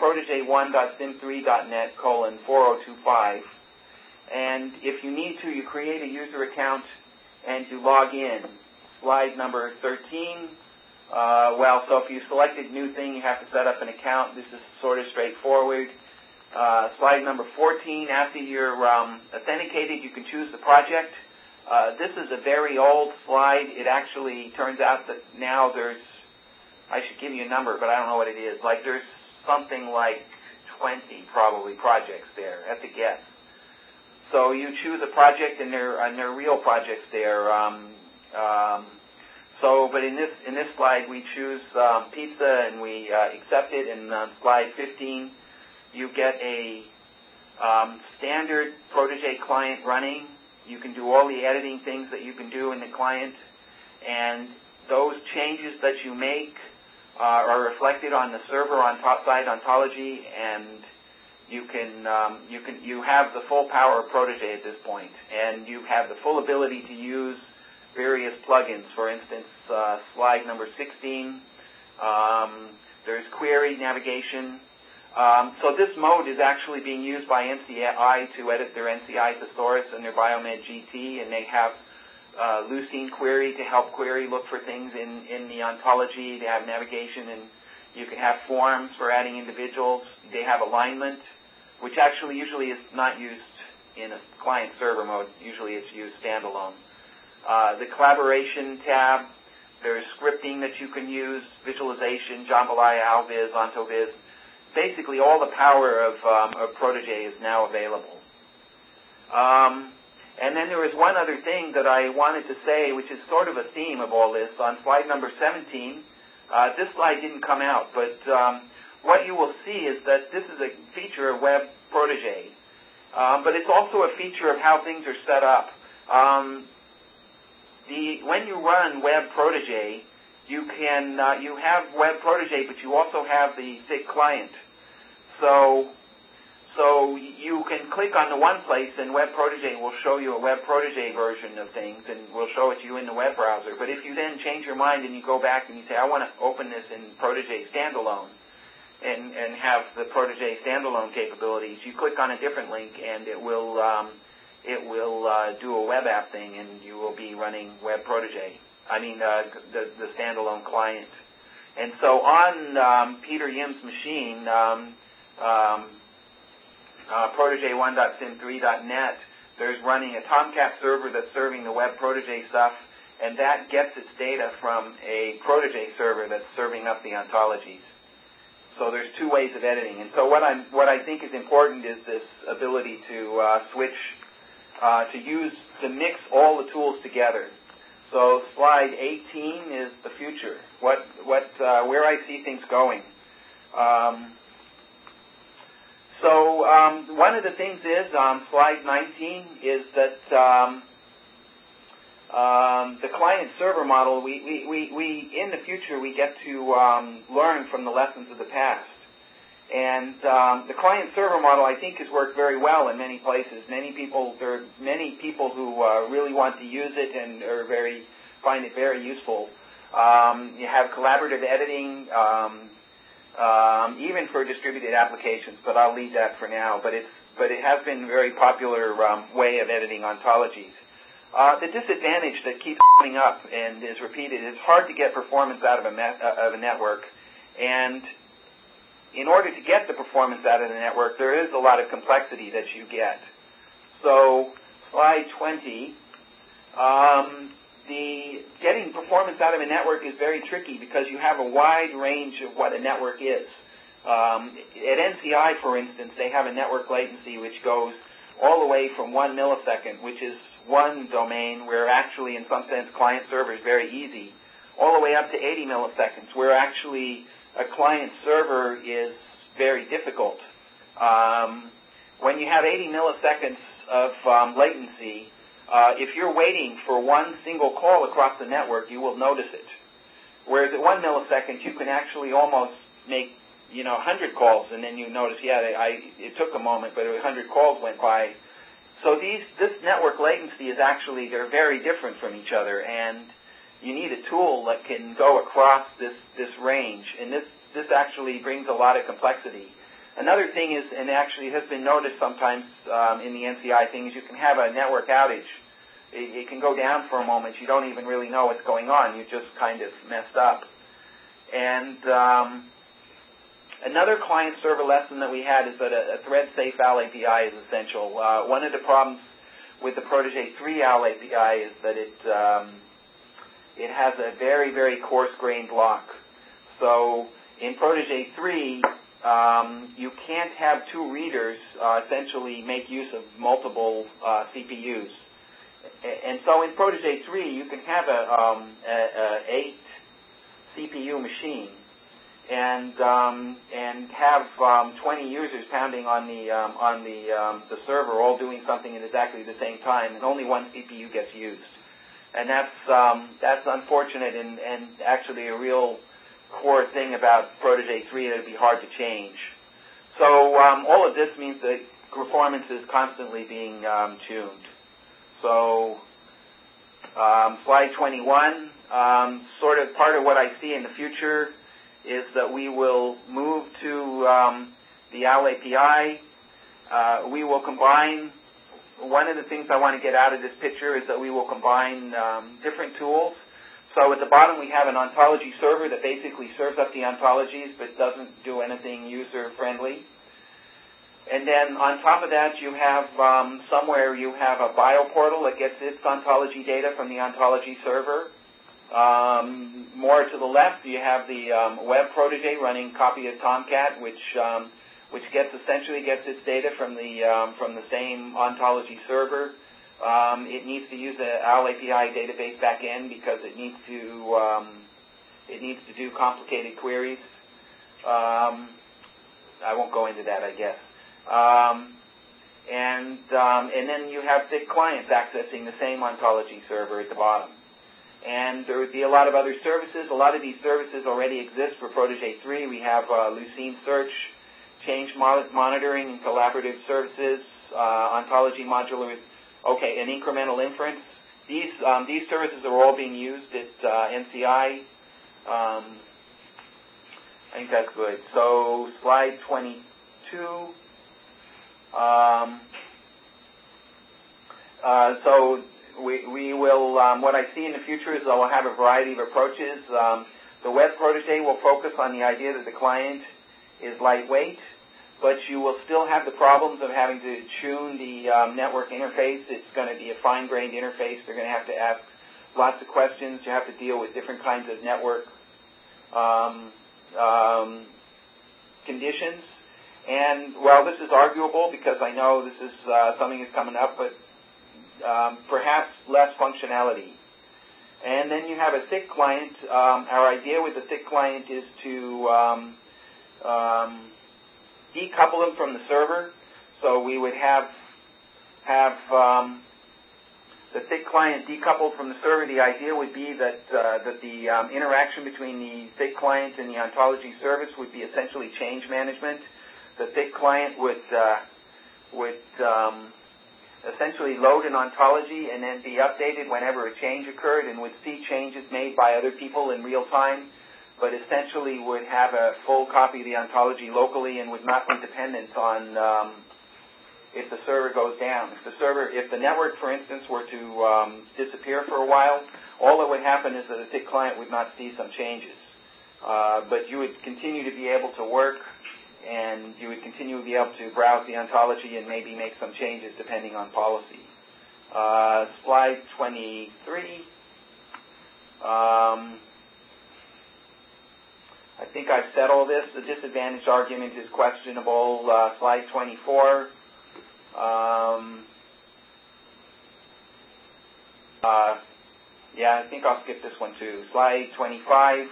E: protege1.sim3.net:4025. And if you need to, you create a user account and you log in. Slide number 13. So if you selected new thing, you have to set up an account. This is sort of straightforward. Slide number 14. After you're authenticated, you can choose the project. This is a very old slide. It actually turns out that now I should give you a number, but I don't know what it is. There's something like 20 probably projects there. That's a guess. So you choose a project, and they're real projects there. But in this slide, we choose pizza, and we accept it. And on slide 15, you get a standard Protege client running. You can do all the editing things that you can do in the client, and those changes that you make are reflected on the server on top-side ontology, and you have the full power of Protege at this point, and you have the full ability to use various plugins. For instance, slide number 16, there's query navigation. So this mode is actually being used by NCI to edit their NCI thesaurus and their Biomed GT, and they have Lucene Query to help query look for things in the ontology. They have navigation, and you can have forms for adding individuals. They have alignment, which actually usually is not used in a client-server mode. Usually it's used standalone. The collaboration tab, there's scripting that you can use, visualization, Jambalaya, Alviz, OntoViz. Basically, all the power of Protege is now available. And then there is one other thing that I wanted to say, which is sort of a theme of all this. On slide number 17, this slide didn't come out, but what you will see is that this is a feature of Web Protege, but it's also a feature of how things are set up. When you run Web Protege, you have Web Protege, but you also have the SIG client. So you can click on the one place, and Web Protege will show you a Web Protege version of things, and will show it to you in the web browser. But if you then change your mind and you go back and you say, I want to open this in Protege standalone, and have the Protege standalone capabilities, you click on a different link, and it will do a web app thing, and you will be running Web Protege. The standalone client. And so on Peter Yim's machine, protege1.sim3.net, there's running a Tomcat server that's serving the Web Protege stuff, and that gets its data from a Protege server that's serving up the ontologies. So there's two ways of editing. And so what I think is important is this ability to switch, to mix all the tools together. So slide 18 is the future. Where I see things going. One of the things is on slide 19 is that the client-server model. We in the future we get to learn from the lessons of the past, and the client-server model I think has worked very well in many places. There are many people who really want to use it and find it very useful. You have collaborative editing. Even for distributed applications, but I'll leave that for now. But it has been a very popular way of editing ontologies. The disadvantage that keeps coming up and is repeated is hard to get performance out of a network. And in order to get the performance out of the network, there is a lot of complexity that you get. So slide 20. Getting performance out of a network is very tricky because you have a wide range of what a network is. At NCI, for instance, they have a network latency which goes all the way from 1 millisecond, which is one domain where actually, in some sense, client-server is very easy, all the way up to 80 milliseconds, where actually a client-server is very difficult. When you have 80 milliseconds of latency, if you're waiting for one single call across the network, you will notice it. Whereas at 1 millisecond, you can actually almost make 100 calls, and then you notice, it took a moment, but 100 calls went by. So this network latency is actually, they're very different from each other, and you need a tool that can go across this range, and this actually brings a lot of complexity. Another thing is, and actually has been noticed sometimes in the NCI thing, is you can have a network outage. It can go down for a moment. You don't even really know what's going on. You just kind of messed up. And another client-server lesson that we had is that a thread-safe OWL API is essential. One of the problems with the Protege 3 OWL API is that it has a very, very coarse-grained lock. So in Protege 3, you can't have two readers essentially make use of multiple CPUs. And so in Protege 3, you can have a 8 CPU machine and have 20 users pounding on the server, all doing something at exactly the same time, and only one CPU gets used. And that's unfortunate and actually a real core thing about Protege 3 that would be hard to change. So all of this means that performance is constantly being tuned. So slide 21, sort of part of what I see in the future is that we will move to the OWL API. We will combine, one of the things I want to get out of this picture is that we will combine different tools. So at the bottom we have an ontology server that basically serves up the ontologies but doesn't do anything user-friendly. And then on top of that you have somewhere you have a bioportal that gets its ontology data from the ontology server. More to the left you have the web protege running copy of Tomcat, which essentially gets its data from the same ontology server. It needs to use the OWL API database backend because it needs to do complicated queries. I won't go into that, I guess. And then you have thick clients accessing the same ontology server at the bottom. And there would be a lot of other services. A lot of these services already exist for Protege 3. We have Lucene search, change monitoring, and collaborative services, ontology modular, and incremental inference. These services are all being used at NCI. I think that's good. So slide 22. So we will, what I see in the future is that we'll have a variety of approaches. The web protege will focus on the idea that the client is lightweight, but you will still have the problems of having to tune the network interface. It's going to be a fine-grained interface. They're going to have to ask lots of questions. You have to deal with different kinds of network conditions. And, well, this is arguable because I know this is something that's coming up, but perhaps less functionality. And then you have a thick client. Our idea with the thick client is to decouple them from the server. So we would have the thick client decoupled from the server. The idea would be that the interaction between the thick client and the ontology service would be essentially change management. The thick client would essentially load an ontology and then be updated whenever a change occurred and would see changes made by other people in real time, but essentially would have a full copy of the ontology locally and would not be dependent on if the server goes down. If the network, for instance, were to disappear for a while, all that would happen is that the thick client would not see some changes. But you would continue to be able to work, and you would continue to be able to browse the ontology and maybe make some changes depending on policy. Slide 23. I think I've said all this. The disadvantage argument is questionable. Slide 24. I think I'll skip this one too. Slide 25.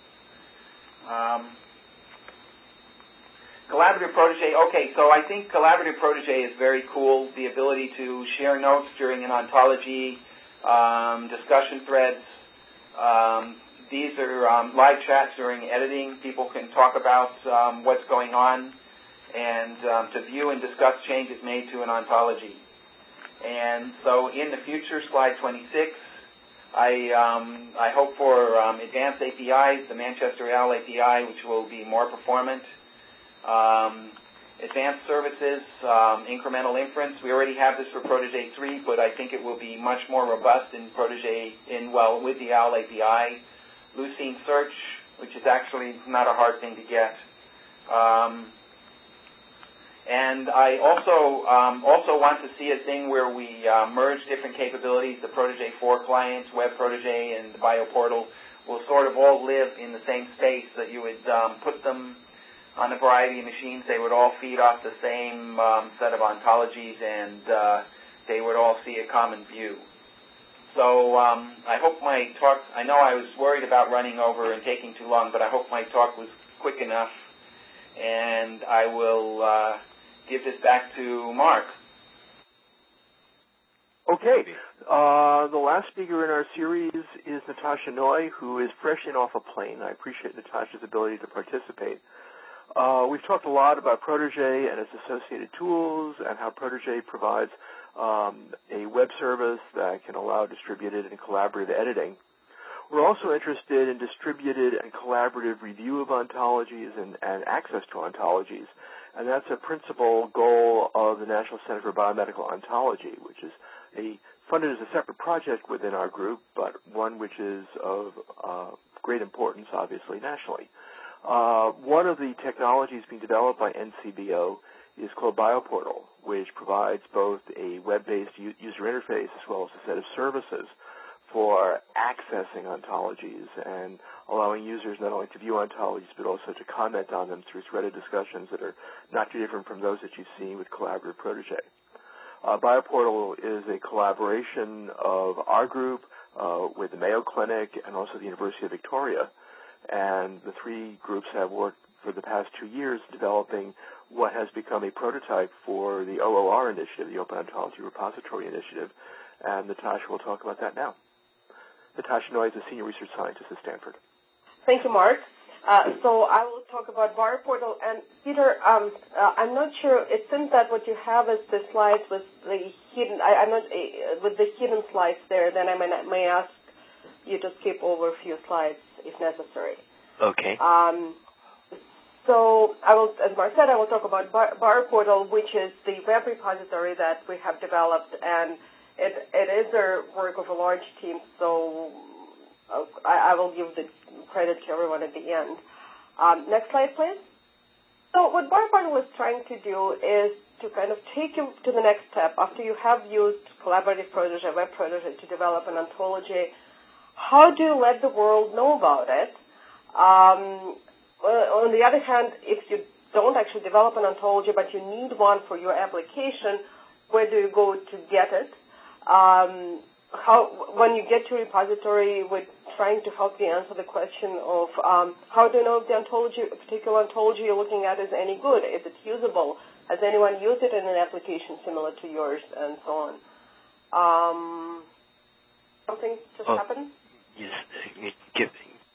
E: Collaborative Protege. Okay, so I think Collaborative Protege is very cool. The ability to share notes during an ontology, discussion threads. These are live chats during editing. People can talk about what's going on and to view and discuss changes made to an ontology. And so in the future, slide 26, I hope for advanced APIs, the Manchester AL API, which will be more performant. Advanced services, incremental inference. We already have this for Protege 3, but I think it will be much more robust in Protege with the OWL API. Lucene search, which is actually not a hard thing to get. And I also want to see a thing where we merge different capabilities. The Protege 4 client, Web Protege, and the BioPortal will sort of all live in the same space, that you would put them on a variety of machines. They would all feed off the same set of ontologies, and they would all see a common view. So I hope my talk, I know I was worried about running over and taking too long, but I hope my talk was quick enough, and I will give this back to Mark.
A: Okay. The last speaker in our series is Natasha Noy, who is fresh in off a plane. I appreciate Natasha's ability to participate. We've talked a lot about Protege and its associated tools and how Protege provides a web service that can allow distributed and collaborative editing. We're also interested in distributed and collaborative review of ontologies and access to ontologies. And that's a principal goal of the National Center for Biomedical Ontology, which is funded as a separate project within our group, but one which is of great importance, obviously, nationally. One of the technologies being developed by NCBO is called BioPortal, which provides both a web-based user interface as well as a set of services for accessing ontologies and allowing users not only to view ontologies but also to comment on them through threaded discussions that are not too different from those that you've seen with Collaborative Protege. BioPortal is a collaboration of our group with the Mayo Clinic and also the University of Victoria. And the three groups have worked for the past 2 years developing what has become a prototype for the OOR initiative, the Open Ontology Repository Initiative. And Natasha will talk about that now. Natasha Noy is a senior research scientist at Stanford.
F: Thank you, Mark. So I will talk about BioPortal. And Peter, I'm not sure. It seems that what you have is the slides with the hidden. I'm not with the hidden slides there. Then I may ask you to skip over a few slides if necessary.
C: Okay.
F: So I will, as Mark said, I will talk about BioPortal, which is the web repository that we have developed, and it is the work of a large team. So I will give the credit to everyone at the end. Next slide, please. So what BioPortal is trying to do is to kind of take you to the next step after you have used Collaborative Protege, Web Protege to develop an ontology. How do you let the world know about it? On the other hand, if you don't actually develop an ontology, but you need one for your application, where do you go to get it? When you get to a repository, we're trying to help you answer the question of how do you know if the ontology, a particular ontology you're looking at is any good? Is it usable? Has anyone used it in an application similar to yours, and so on? Something just happened?
C: Yes, give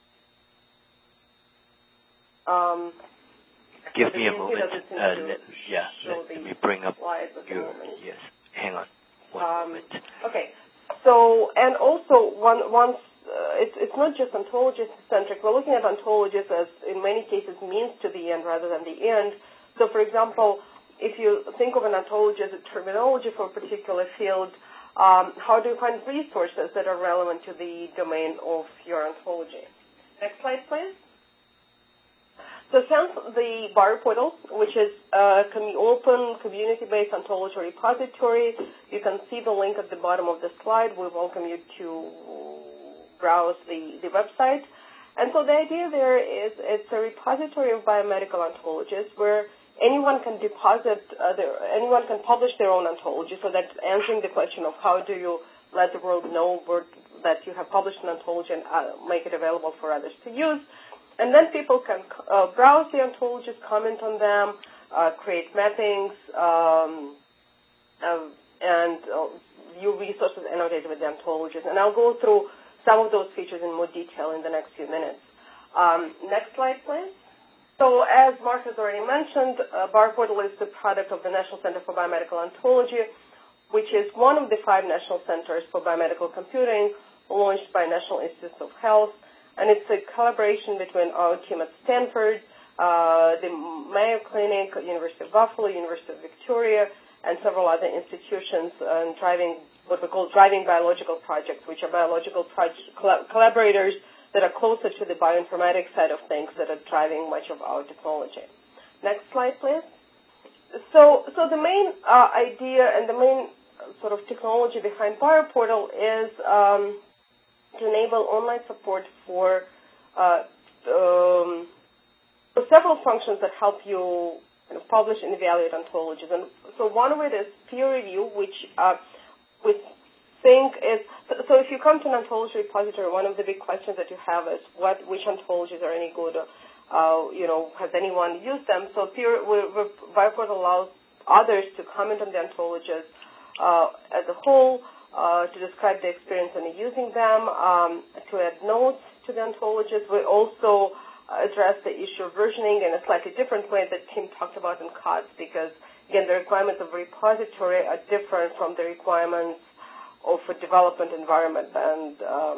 C: me a moment. Let me bring up your... Yes, hang on one moment.
F: Okay. So, and also, once it's not just ontologist-centric. We're looking at ontologies as, in many cases, means to the end rather than the end. So, for example, if you think of an ontology as a terminology for a particular field, how do you find resources that are relevant to the domain of your ontology? Next slide, please. So hence the Bar portal, which is an open, community-based ontology repository. You can see the link at the bottom of the slide. We welcome you to browse the website. And so the idea there is it's a repository of biomedical ontologies where anyone can anyone can publish their own ontology. So that's answering the question of how do you let the world know that you have published an ontology and make it available for others to use. And then people can browse the ontologies, comment on them, create mappings, and view resources annotated with the ontologies. And I'll go through some of those features in more detail in the next few minutes. Next slide, please. So as Mark has already mentioned, Bar Portal is the product of the National Center for Biomedical Ontology, which is one of the 5 national centers for biomedical computing launched by National Institutes of Health. And it's a collaboration between our team at Stanford, the Mayo Clinic, University of Buffalo, University of Victoria, and several other institutions, and driving what we call driving biological projects, which are biological collaborators that are closer to the bioinformatics side of things that are driving much of our technology. Next slide, please. So the main idea and the main sort of technology behind Bar Portal is to enable online support for several functions that help you publish and evaluate ontologies. And so one of it is peer review, which we think is, so if you come to an ontology repository, one of the big questions that you have is which ontologies are any good, has anyone used them? So Bar Portal allows others to comment on the ontologies as a whole, to describe the experience in using them, to add notes to the ontologies. We also address the issue of versioning in a slightly different way that Tim talked about in CODS, because, again, the requirements of a repository are different from the requirements of a development environment. And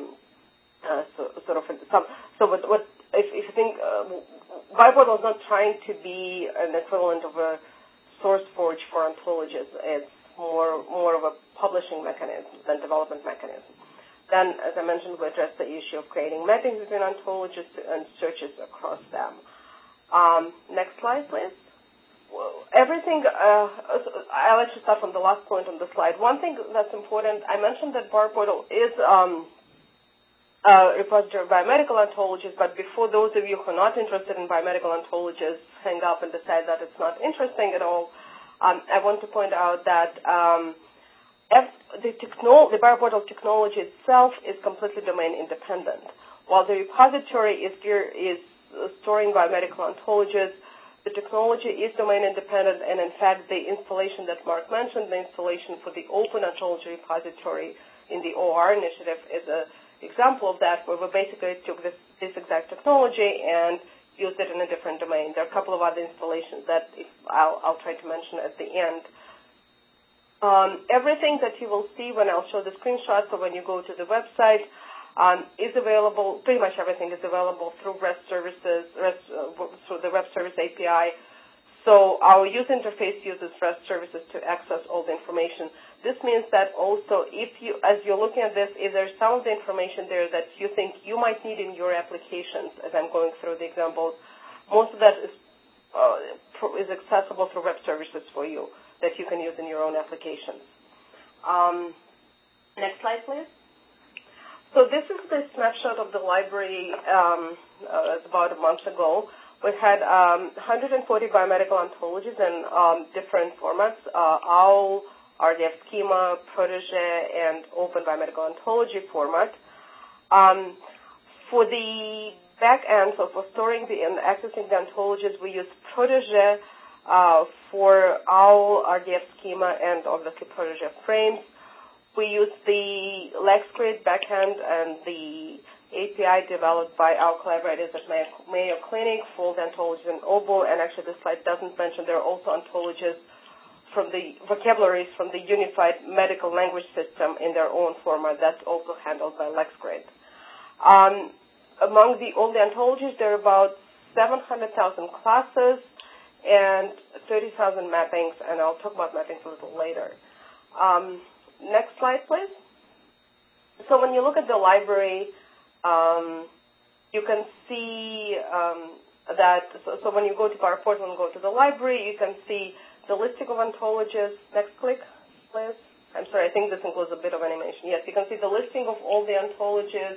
F: if you think, Bar Portal is not trying to be an equivalent of a SourceForge for ontologies. It's more of a publishing mechanism than development mechanism. Then, as I mentioned, we address the issue of creating mappings between ontologies and searches across them. Next slide, please. Everything, I'll actually start from the last point on the slide. One thing that's important, I mentioned that Bar Portal is a repository of biomedical ontologies, but before those of you who are not interested in biomedical ontologies hang up and decide that it's not interesting at all, I want to point out that the Bar Portal technology itself is completely domain independent. While the repository is storing biomedical ontologies, the technology is domain independent, and in fact, the installation that Mark mentioned, the installation for the Open Ontology Repository in the OR initiative, is an example of that, where we basically took this exact technology and used it in a different domain. There are a couple of other installations that I'll try to mention at the end. Everything that you will see when I'll show the screenshots, or when you go to the website, is available, pretty much everything is available through REST services, through the Web Service API. So our user interface uses REST services to access all the information. This means that also, as you're looking at this, if there's some of the information there that you think you might need in your applications, as I'm going through the examples, most of that is accessible through web services for you that you can use in your own applications. Next slide, please. So this is the snapshot of the library about a month ago. We had 140 biomedical ontologies in different formats, OWL, RDF schema, Protege, and Open Biomedical Ontology format. For the back end, so for storing and accessing the ontologies, we use Protege for OWL, RDF schema, and obviously Protege frames. We use the LexGrid backend and the API developed by our collaborators at Mayo Clinic for the ontologies in OBO, and actually the slide doesn't mention there are also ontologies from the vocabularies from the Unified Medical Language System in their own format. That's also handled by LexGrid. Among all the ontologies, there are about 700,000 classes and 30,000 mappings, and I'll talk about mappings a little later. Next slide, please. So when you look at the library, you can see that, so when you go to PowerPoint and go to the library, you can see the listing of ontologies. Next click, please. I'm sorry, I think this includes a bit of animation. Yes, you can see the listing of all the ontologies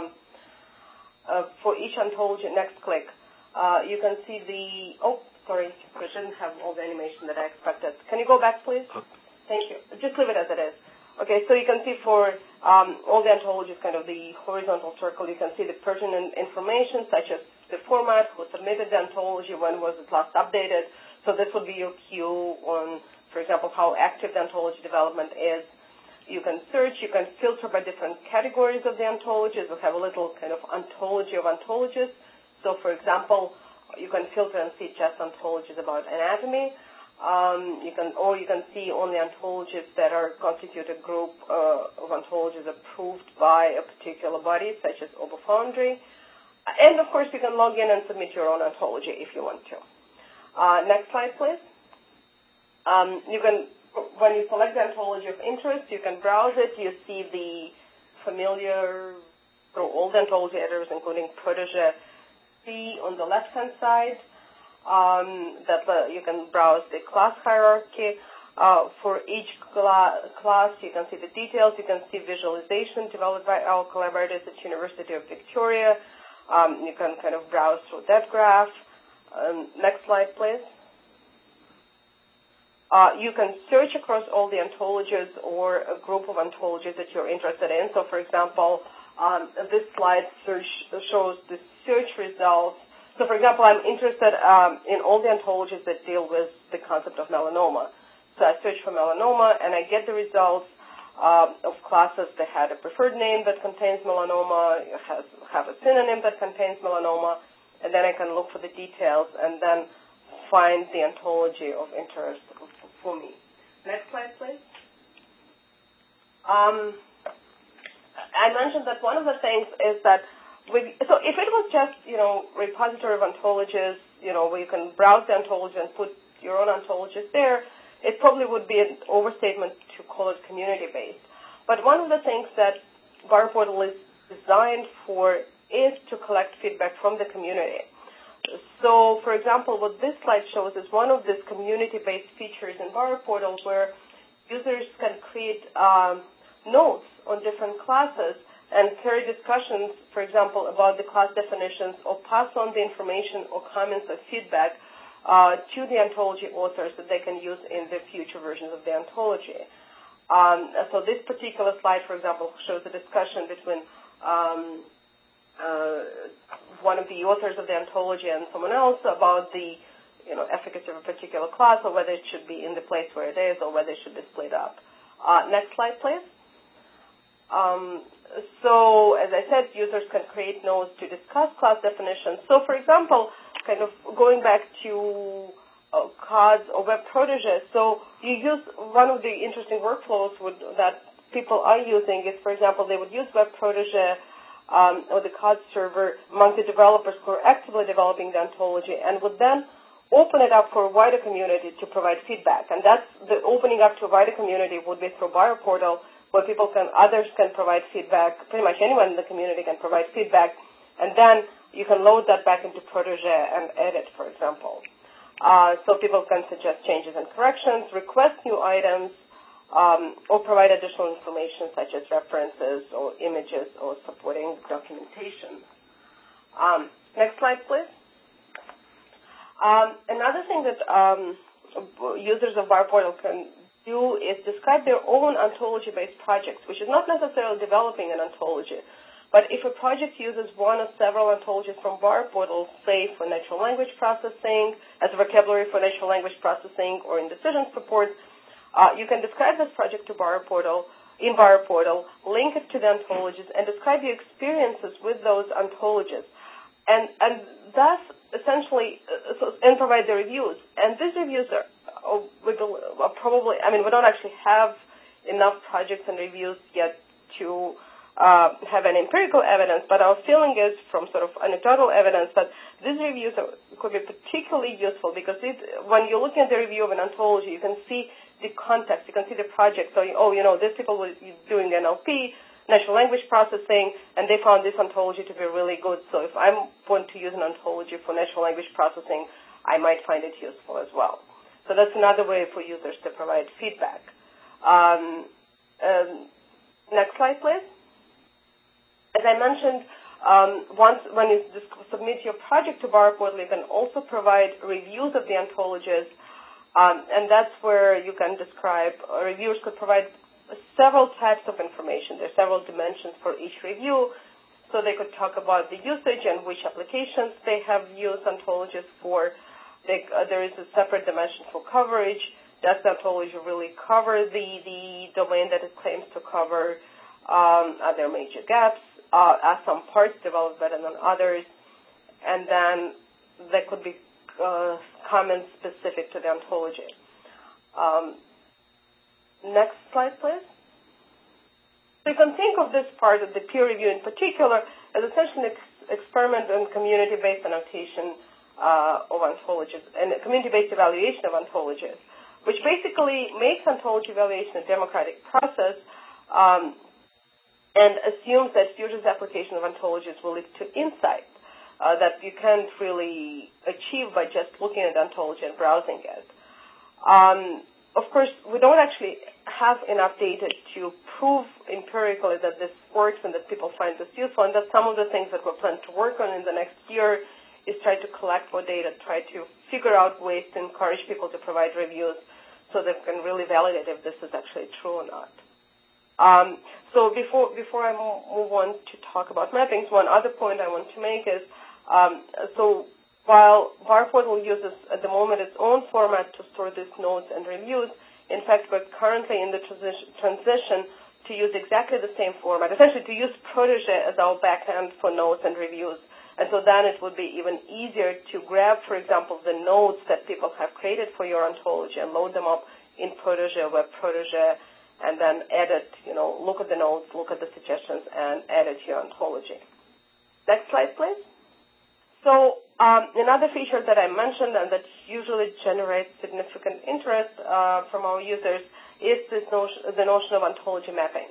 F: for each ontology. Next click. You can see the, sorry, I shouldn't have all the animation that I expected. Can you go back, please? Thank you. Just leave it as it is. Okay, so you can see for all the ontologies, kind of the horizontal circle, you can see the pertinent information, such as the format, who submitted the ontology, when was it last updated. So this would be your cue on, for example, how active the ontology development is. You can search, you can filter by different categories of the ontologies. We have a little kind of ontology of ontologies. So, for example, you can filter and see just ontologies about anatomy. You can see only ontologies that are constituted group of ontologies approved by a particular body, such as OBO Foundry. And, of course, you can log in and submit your own ontology if you want to. Next slide, please. When you select the ontology of interest, you can browse it. You see the familiar, through all the ontology editors, including Protege C on the left-hand side. You can browse the class hierarchy. For each class, you can see the details. You can see visualization developed by our collaborators at University of Victoria. You can kind of browse through that graph. Next slide, please. You can search across all the ontologies or a group of ontologies that you're interested in. So, for example, this slide shows the search results. So, for example, I'm interested in all the ontologies that deal with the concept of melanoma. So I search for melanoma, and I get the results of classes that had a preferred name that contains melanoma, have a synonym that contains melanoma, and then I can look for the details and then find the ontology of interest for me. Next slide, please. I mentioned that one of the things is that so if it was just, repository of ontologies, where you can browse the ontology and put your own ontologies there, it probably would be an overstatement to call it community-based. But one of the things that BioPortal is designed for is to collect feedback from the community. So, for example, what this slide shows is one of these community-based features in BioPortal where users can create notes on different classes and carry discussions, for example, about the class definitions, or pass on the information or comments or feedback to the ontology authors that they can use in the future versions of the ontology. So this particular slide, for example, shows a discussion between one of the authors of the ontology and someone else about the efficacy of a particular class, or whether it should be in the place where it is, or whether it should be split up. Next slide, please. So, as I said, users can create notes to discuss class definitions. So, for example, kind of going back to CODS or Web Protege, so you use one of the interesting workflows that people are using is, for example, they would use Web Protege or the CODS server among the developers who are actively developing the ontology, and would then open it up for a wider community to provide feedback. And that's the opening up to a wider community would be through BioPortal, where others can provide feedback. Pretty much anyone in the community can provide feedback, and then you can load that back into Protege and edit, for example. So people can suggest changes and corrections, request new items, or provide additional information such as references or images or supporting documentation. Next slide, please. Another thing that users of BarPortal can do is describe their own ontology-based projects, which is not necessarily developing an ontology. But if a project uses one or several ontologies from BarPortal, say for natural language processing, as a vocabulary for natural language processing, or in decision support, you can describe this project to BarPortal, link it to the ontologies, and describe your experiences with those ontologies. And thus, essentially, and provide the reviews. And these reviews are probably, we don't actually have enough projects and reviews yet to have any empirical evidence, but our feeling is from sort of anecdotal evidence that these reviews could be particularly useful because when you're looking at the review of an ontology, you can see the context, you can see the project. So, these people were doing NLP, natural language processing, and they found this ontology to be really good. So if I'm going to use an ontology for natural language processing, I might find it useful as well. So that's another way for users to provide feedback. Next slide, please. As I mentioned, when you submit your project to BarPortal, you can also provide reviews of the ontologies, and that's where you can describe, reviewers could provide several types of information. There are several dimensions for each review, so they could talk about the usage and which applications they have used ontologies for. There is a separate dimension for coverage. Does the ontology really cover the domain that it claims to cover? Are there major gaps? Are some parts developed better than others? And then there could be comments specific to the ontology. Next slide, please. So you can think of this part of the peer review in particular as essentially an experiment in community-based annotation of ontologies and a community-based evaluation of ontologies, which basically makes ontology evaluation a democratic process and assumes that users' application of ontologies will lead to insight that you can't really achieve by just looking at the ontology and browsing it. Of course, we don't actually have enough data to prove empirically that this works and that people find this useful, and that's some of the things that we're planning to work on in the next year is try to collect more data, try to figure out ways to encourage people to provide reviews so they can really validate if this is actually true or not. So before I move on to talk about mappings, one other point I want to make is, so while BarPortal uses at the moment its own format to store these notes and reviews, in fact, we're currently in the transition to use exactly the same format, essentially to use Protege as our backend for notes and reviews. And so then it would be even easier to grab, for example, the notes that people have created for your ontology and load them up in Protege, Web Protege, and then edit, look at the notes, look at the suggestions, and edit your ontology. Next slide, please. So another feature that I mentioned and that usually generates significant interest from our users is the notion of ontology mappings.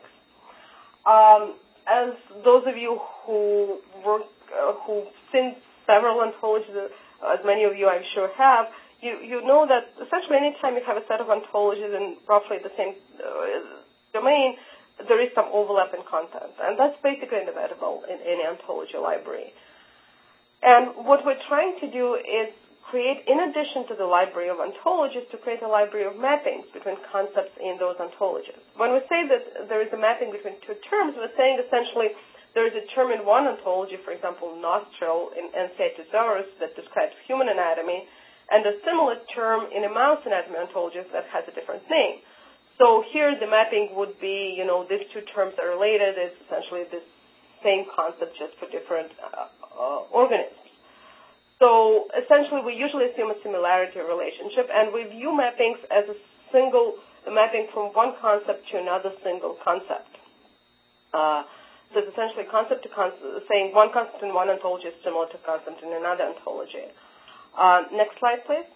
F: As those of you who've seen several ontologies, as many of you I'm sure have, you know that essentially any time you have a set of ontologies in roughly the same domain, there is some overlap in content. And that's basically inevitable in any ontology library. And what we're trying to do is create, in addition to the library of ontologies, to create a library of mappings between concepts in those ontologies. When we say that there is a mapping between two terms, we're saying essentially there is a term in one ontology, for example, nostril in Encephalosaurus that describes human anatomy, and a similar term in a mouse anatomy ontology that has a different name. So here the mapping would be, these two terms are related. It's essentially the same concept just for different organisms. So essentially we usually assume a similarity relationship, and we view mappings as a mapping from one concept to another single concept. So it's essentially concept to concept, saying one concept in one ontology is similar to concept in another ontology. Next slide, please.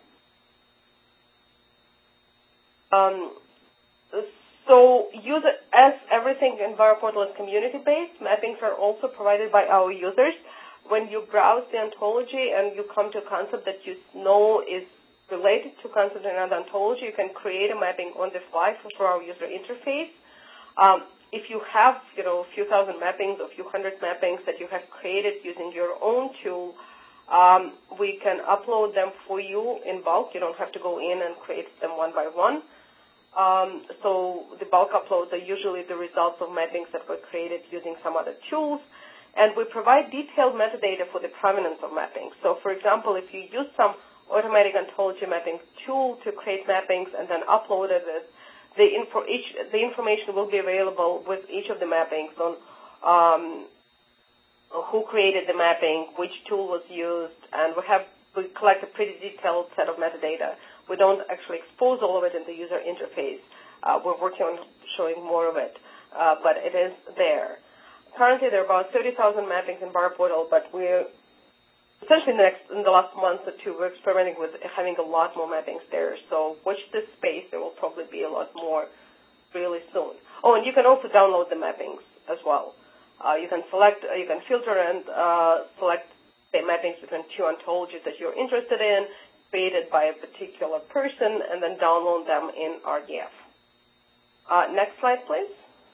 F: So as everything in BarPortal is community-based, mappings are also provided by our users. When you browse the ontology and you come to a concept that you know is related to concept in another ontology, you can create a mapping on the fly for our user interface. If you have, a few thousand mappings or a few hundred mappings that you have created using your own tool, We can upload them for you in bulk. You don't have to go in and create them one by one. So the bulk uploads are usually the results of mappings that were created using some other tools. And we provide detailed metadata for the provenance of mappings. So, for example, if you use some automatic ontology mapping tool to create mappings and then uploaded it, the information will be available with each of the mappings on who created the mapping, which tool was used, and we collect a pretty detailed set of metadata. We don't actually expose all of it in the user interface. We're working on showing more of it, but it is there. Currently, there are about 30,000 mappings in BarPortal, but we're essentially in the last month or two, we're experimenting with having a lot more mappings there. So watch this space. There will probably be a lot more really soon. Oh, and you can also download the mappings as well. You can filter and select the mappings between two ontologies that you're interested in, created by a particular person, and then download them in RDF. Next slide, please.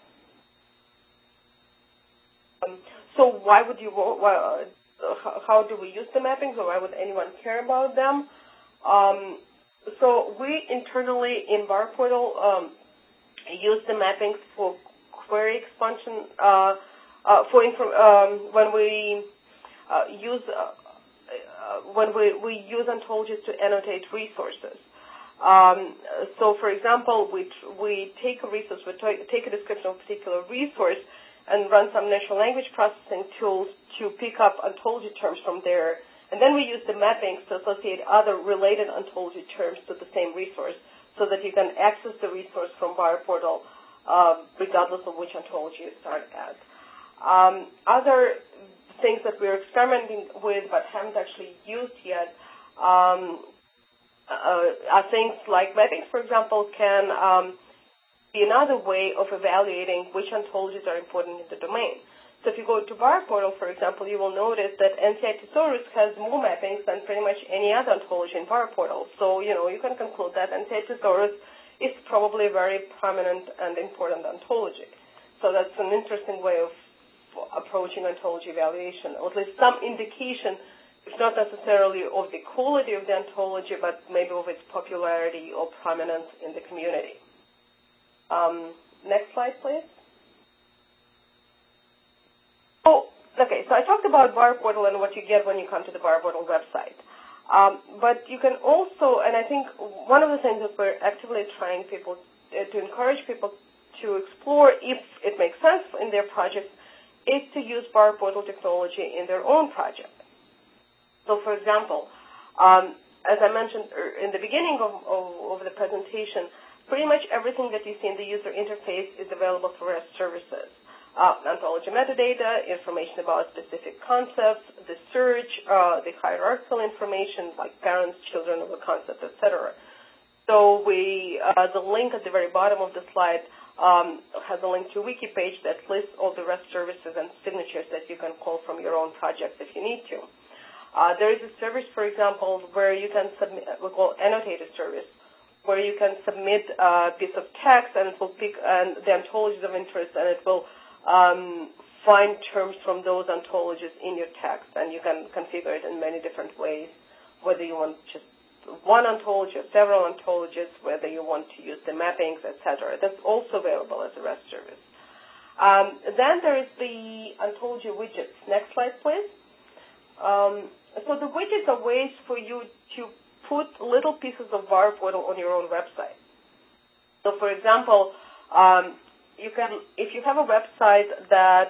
F: So why would you? How do we use the mappings, or why would anyone care about them? So we internally in BarPortal use the mappings for query expansion. When we use ontologies to annotate resources. So, for example, we take a resource, we take a description of a particular resource, and run some natural language processing tools to pick up ontology terms from there. And then we use the mappings to associate other related ontology terms to the same resource so that you can access the resource from BarPortal regardless of which ontology you start at. Other things that we're experimenting with but haven't actually used yet are things like mappings, for example, can be another way of evaluating which ontologies are important in the domain. So if you go to BarPortal, for example, you will notice that NCI Thesaurus has more mappings than pretty much any other ontology in BarPortal. So, you can conclude that NCI Thesaurus is probably a very prominent and important ontology. So that's an interesting way of approaching ontology evaluation, or at least some indication, if not necessarily of the quality of the ontology, but maybe of its popularity or prominence in the community. Next slide, please. Oh, okay, so I talked about BarPortal and what you get when you come to the BarPortal website. But you can also, and I think one of the things that we're actively trying to encourage people to explore if it makes sense in their projects is to use BarPortal technology in their own project. So, for example, as I mentioned in the beginning of the presentation, pretty much everything that you see in the user interface is available for REST services. Ontology metadata, information about specific concepts, the search, the hierarchical information like parents, children of a concept, etc. So the link at the very bottom of the slide has a link to a wiki page that lists all the REST services and signatures that you can call from your own projects if you need to. There is a service, for example, where you can submit, we call annotated service, where you can submit a piece of text and it will pick the ontologies of interest, and it will find terms from those ontologies in your text, and you can configure it in many different ways, whether you want just one ontology or several ontologies, whether you want to use the mappings, etc. That's also available as a REST service. Then there is the ontology widgets. Next slide, please. So the widgets are ways for you to put little pieces of BarPortal on your own website. So, for example, if you have a website that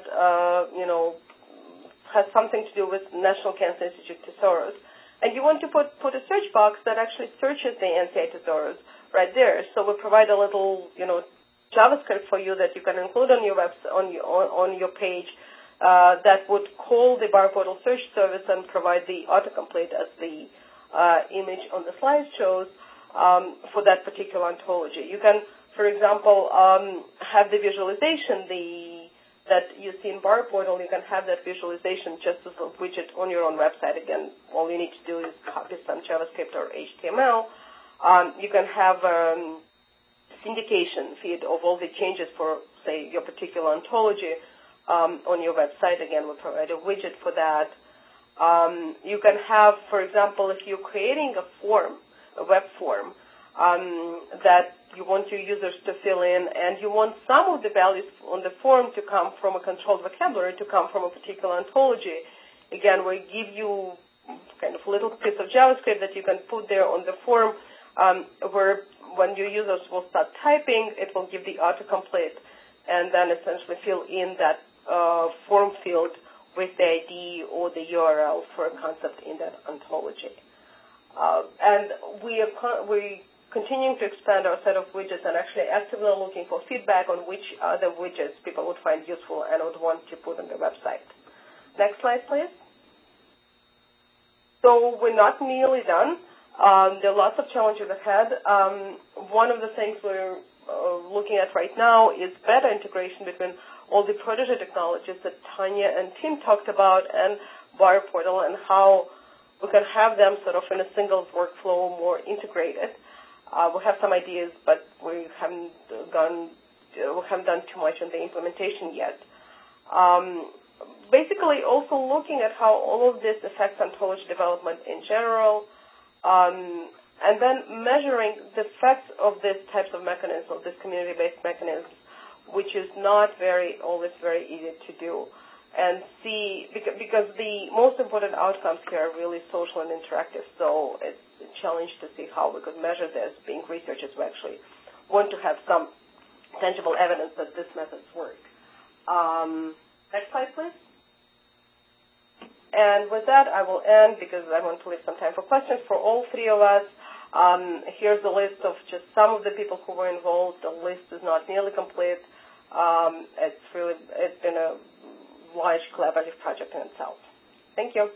F: has something to do with National Cancer Institute Thesaurus, and you want to put a search box that actually searches the NCI Thesaurus right there. So we provide a little JavaScript for you that you can include on your website on your page that would call the BarPortal search service and provide the autocomplete as the image on the slide shows for that particular ontology. You can, for example, have the visualization that you see in BarPortal. You can have that visualization just as a widget on your own website. Again, all you need to do is copy some JavaScript or HTML. You can have a syndication feed of all the changes for, say, your particular ontology on your website. Again, we provide a widget for that. You can have, for example, if you're creating a form, a web form, that you want your users to fill in, and you want some of the values on the form to come from a controlled vocabulary, to come from a particular ontology. Again, we give you kind of a little piece of JavaScript that you can put there on the form, where when your users will start typing, it will give the autocomplete, and then essentially fill in that form field with the ID or the URL for a concept in that ontology. And we continuing to expand our set of widgets and actually actively looking for feedback on which other widgets people would find useful and would want to put on their website. Next slide, please. So we're not nearly done. There are lots of challenges ahead. One of the things we're looking at right now is better integration between all the protege technologies that Tanya and Tim talked about and BioPortal, and how we can have them sort of in a single workflow, more integrated. We have some ideas, but we haven't done too much on the implementation yet. Basically, also looking at how all of this affects ontology development in general, and then measuring the effects of these types of mechanisms, of these community-based mechanisms, which is not always very easy to do. And see, because the most important outcomes here are really social and interactive, so it's a challenge to see how we could measure this. Being researchers, we actually want to have some tangible evidence that these methods work. Next slide, please. And with that, I will end because I want to leave some time for questions for all three of us. Here's a list of just some of the people who were involved. The list is not nearly complete. It's been a large collaborative project in itself. Thank you.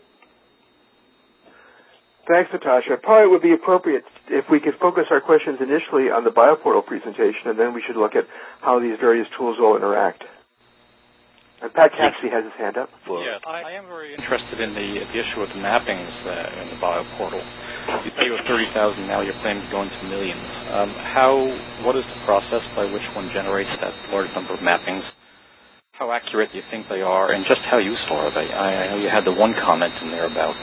A: Thanks, Natasha. Probably it would be appropriate if we could focus our questions initially on the BioPortal presentation, and then we should look at how these various tools all interact. And Pat Cassidy has his hand up.
G: Yes, I am very interested in the issue of the mappings in the BioPortal. You say you have 30,000 now, you're planning to go into millions. What is the process by which one generates that large number of mappings? How accurate do you think they are, and just how useful are they? I know you had the one comment in there about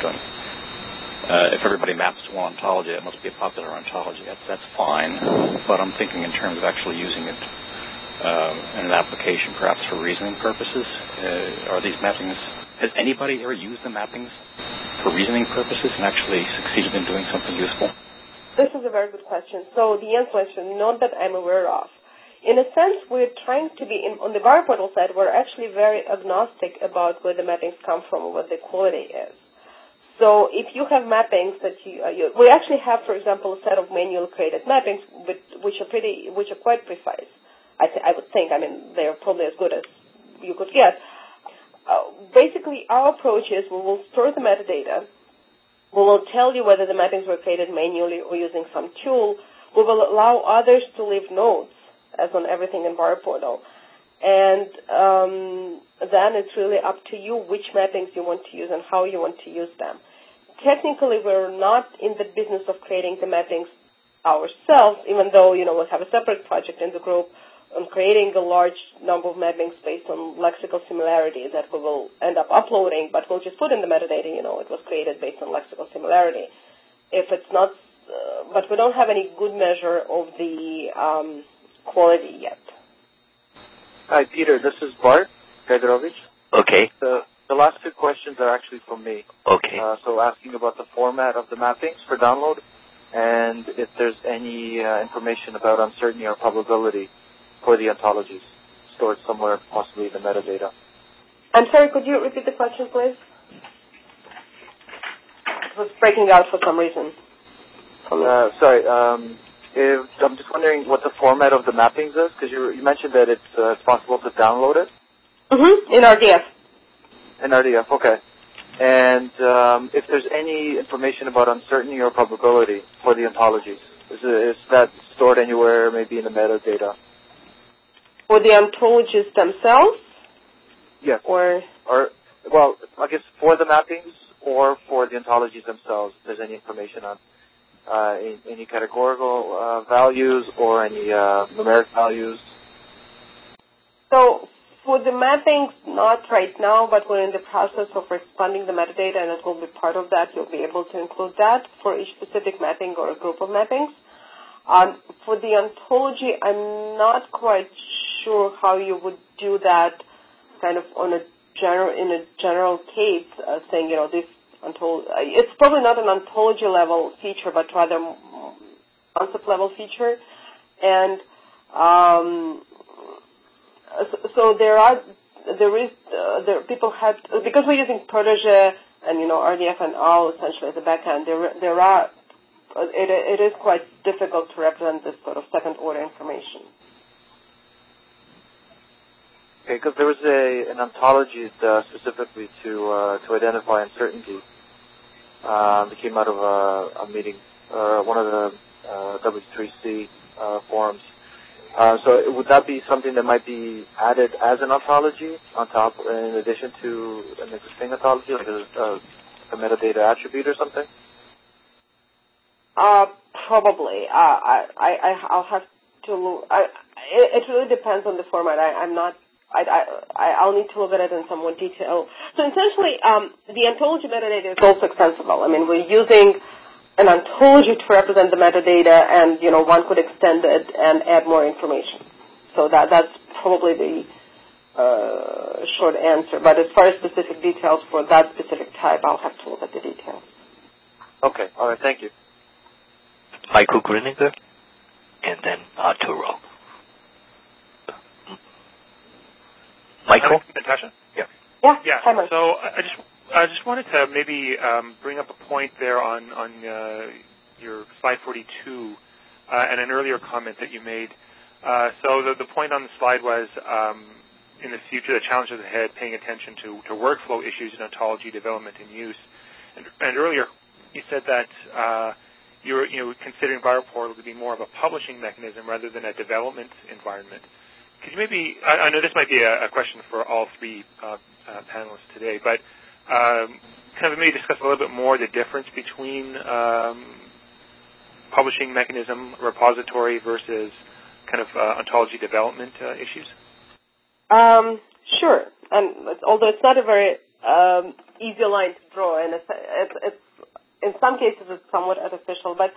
G: if everybody maps to one ontology, it must be a popular ontology. That's fine, but I'm thinking in terms of actually using it in an application, perhaps for reasoning purposes. Are these mappings? Has anybody ever used the mappings for reasoning purposes and actually succeeded in doing something useful?
F: This is a very good question. So the answer is not that I'm aware of. In a sense, we're trying to be, on the BioPortal side, we're actually very agnostic about where the mappings come from and what the quality is. So if you have mappings that we actually have, for example, a set of manually created mappings which are quite precise. I would think. I mean, they're probably as good as you could get. Basically, our approach is we will store the metadata. We will tell you whether the mappings were created manually or using some tool. We will allow others to leave notes, as on everything in BioPortal. And then it's really up to you which mappings you want to use and how you want to use them. Technically, we're not in the business of creating the mappings ourselves, even though, we have a separate project in the group on creating a large number of mappings based on lexical similarity that we will end up uploading, but we'll just put in the metadata, it was created based on lexical similarity. If it's not, but we don't have any good measure of the quality yet.
H: Hi, Peter. This is Bart Fedorovich.
C: Okay.
H: The last two questions are actually from me.
C: Okay.
H: So asking about the format of the mappings for download, and if there's any information about uncertainty or probability for the ontologies stored somewhere, possibly in the metadata.
F: I'm sorry, could you repeat the question, please? It was breaking out for some reason.
H: Sorry. I'm just wondering what the format of the mappings is, because you mentioned that it's possible to download it.
F: Mm-hmm. In RDF.
H: In RDF, okay. And if there's any information about uncertainty or probability for the ontologies, is that stored anywhere, maybe in the metadata?
F: For the ontologies themselves?
H: Yes.
F: Or
H: well, I guess for the mappings or for the ontologies themselves, if there's any information on any categorical values or any numeric values.
F: So For the mappings, not right now, but we're in the process of expanding the metadata, and it will be part of that. You'll be able to include that for each specific mapping or a group of mappings. For the ontology, I'm not quite sure how you would do that kind of in a general case, saying, this it's probably not an ontology level feature, but rather concept level feature. And so people had, because we're using Protege and RDF and OWL essentially as a backend, it is quite difficult to represent this sort of second order information.
H: Okay, because there was an ontology specifically to identify uncertainty that came out of a meeting, one of the W3C forums. So would that be something that might be added as an ontology on top, in addition to an existing ontology, like a metadata attribute or something?
F: Probably. I'll have to. It really depends on the format. I'll need to look at it in some more detail. So essentially, the ontology metadata is also extensible. I mean, we're using an ontology to represent the metadata, and one could extend it and add more information. So that's probably the short answer. But as far as specific details for that specific type, I'll have to look at the details.
H: Okay. All right. Thank you.
C: Michael Griniger, and then Arturo. Michael?
I: Natasha?
F: Yeah.
I: Hi, Mike. So I just wanted to maybe bring up a point there on your slide 42 and an earlier comment that you made. So the point on the slide was in the future, the challenges ahead, paying attention to workflow issues in ontology development and use. And earlier, you said that you were considering BioPortal to be more of a publishing mechanism rather than a development environment. Could you maybe, I know this might be a question for all three panelists today, but kind of maybe discuss a little bit more the difference between publishing mechanism, repository versus kind of ontology development issues?
F: Sure. And although it's not a very easy line to draw, and it's in some cases it's somewhat artificial, but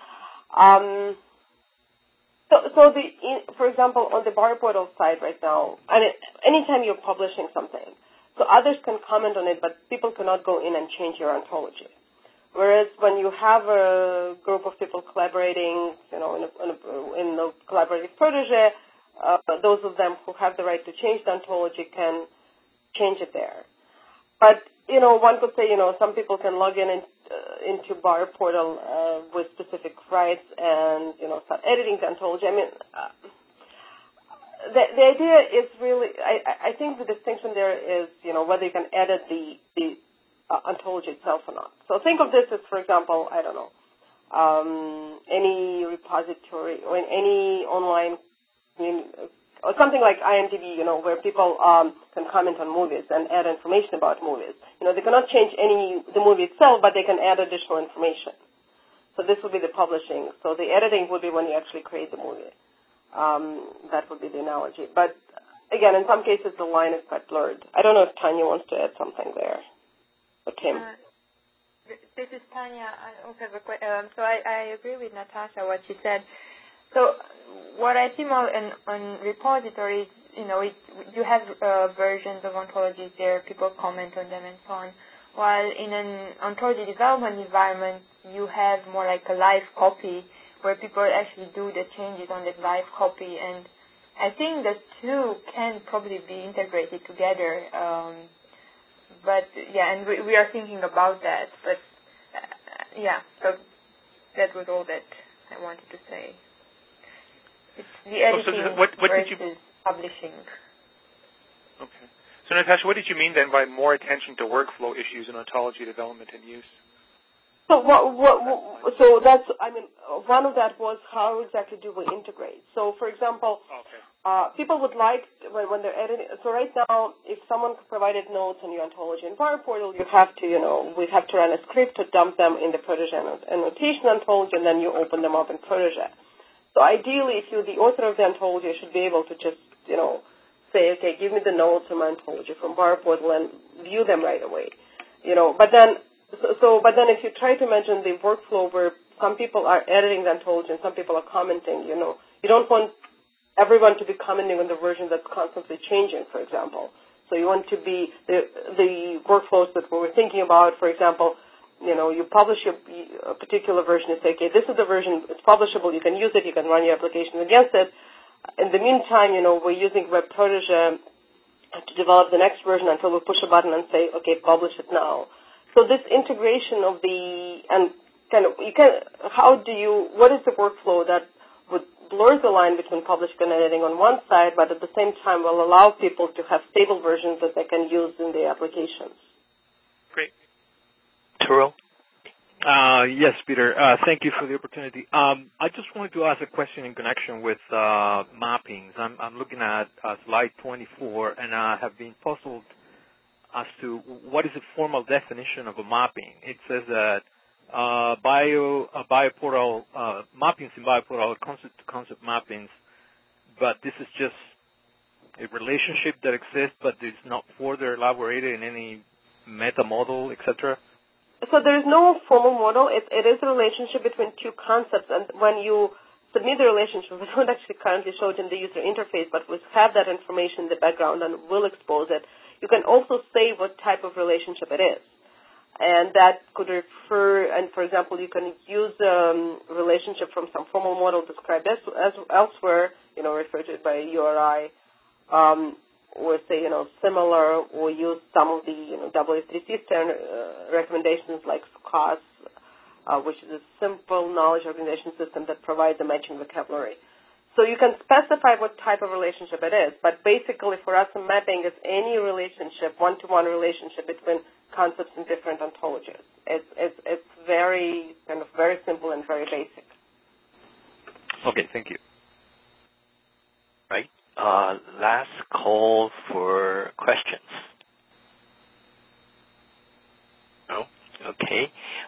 F: for example, on the BioPortal side right now, anytime you're publishing something, so others can comment on it, but people cannot go in and change your ontology. Whereas when you have a group of people collaborating, in a collaborative Protege, those of them who have the right to change the ontology can change it there. But, one could say, some people can log into BioPortal with specific rights and, start editing the ontology. I mean, the idea is really, I think the distinction there is, whether you can edit the ontology itself or not. So think of this as, for example, I don't know, any repository or any online, or something like IMDb, where people can comment on movies and add information about movies. They cannot change the movie itself, but they can add additional information. So this would be the publishing. So the editing would be when you actually create the movie. That would be the analogy. But again, in some cases, the line is quite blurred. I don't know if Tanya wants to add something there. Or Tim.
B: This is Tanya. I also have a question. So I agree with Natasha, what she said. So what I see more on repositories, you have versions of ontologies there, people comment on them and so on. While in an ontology development environment, you have more like a live copy where people actually do the changes on that live copy. And I think the two can probably be integrated together. And we are thinking about that. But, so that was all that I wanted to say. It's the editing versus publishing.
I: Okay. So, Natasha, what did you mean then by more attention to workflow issues in ontology development and use?
F: So that's, one of that was how exactly do we integrate? So, for example, people would like, when they're editing, so right now, if someone provided notes on your ontology in BioPortal, you have to, we have to run a script to dump them in the Protege annotation ontology, and then you open them up in Protege. So ideally, if you're the author of the ontology, you should be able to just, say, okay, give me the nodes from my ontology from bioportal and view them right away. But then if you try to imagine the workflow where some people are editing the ontology and some people are commenting, you don't want everyone to be commenting on the version that's constantly changing, for example. So you want to be the workflows that we were thinking about, for example, you publish a particular version, you say, okay, this is the version, it's publishable, you can use it, you can run your application against it. In the meantime, we're using Web Protege to develop the next version until we push a button and say, okay, publish it now. So this integration of what is the workflow that would blur the line between publishing and editing on one side, but at the same time will allow people to have stable versions that they can use in their applications?
I: Great.
C: Turo?
J: Yes, Peter. Thank you for the opportunity. I just wanted to ask a question in connection with mappings. I'm looking at slide 24, and I have been puzzled as to what is the formal definition of a mapping. It says that bioportal mappings in bioportal are concept-to-concept mappings, but this is just a relationship that exists, but it's not further elaborated in any meta model, etc.
F: So there is no formal model. It is a relationship between two concepts, and when you submit the relationship, we don't actually currently show it in the user interface, but we have that information in the background and will expose it. You can also say what type of relationship it is. And that could refer, and for example, you can use a relationship from some formal model described as elsewhere, referred to by URI, or say, similar, or use some of the, W3C standard recommendations like SCOS, which is a simple knowledge organization system that provides a matching vocabulary. So you can specify what type of relationship it is, but basically for us, a mapping is any relationship, one-to-one relationship between concepts in different ontologies. It's very simple and very basic.
J: Okay, thank you.
C: Right. Last call for questions. No? Okay.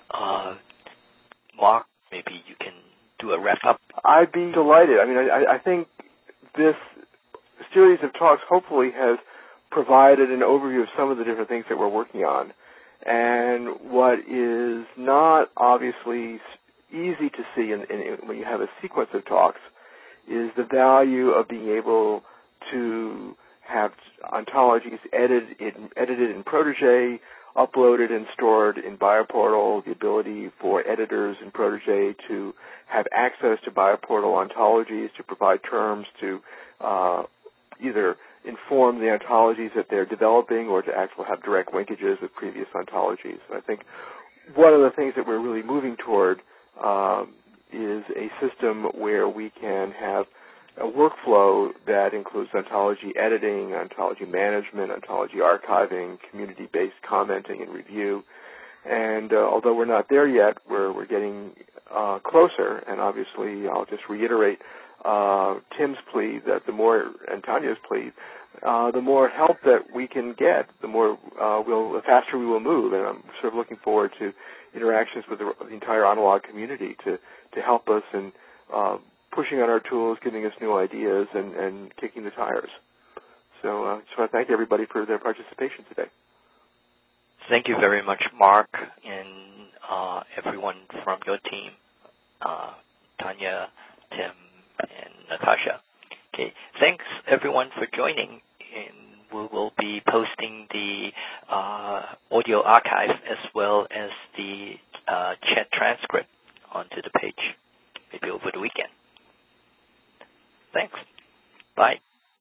C: Mark, maybe you can do a wrap-up.
A: I'd be delighted. I think this series of talks hopefully has provided an overview of some of the different things that we're working on. And what is not obviously easy to see when you have a sequence of talks is the value of being able to have ontologies edited in Protege, uploaded and stored in Bioportal, the ability for editors in Protege to have access to Bioportal ontologies, to provide terms to either inform the ontologies that they're developing or to actually have direct linkages with previous ontologies. I think one of the things that we're really moving toward is a system where we can have a workflow that includes ontology editing, ontology management, ontology archiving, community-based commenting and review. And although we're not there yet, we're getting closer. And obviously, I'll just reiterate Tim's plea that and Tanya's plea, the more help that we can get, the faster we will move. And I'm sort of looking forward to interactions with the entire Analog community to help us in pushing on our tools, giving us new ideas, and kicking the tires. So I just want to thank everybody for their participation today.
C: Thank you very much, Mark, and everyone from your team, Tanya, Tim, and Natasha. Okay, thanks everyone for joining, and we will be posting the audio archive as well as the chat transcript onto the page, maybe over the weekend. Thanks. Bye.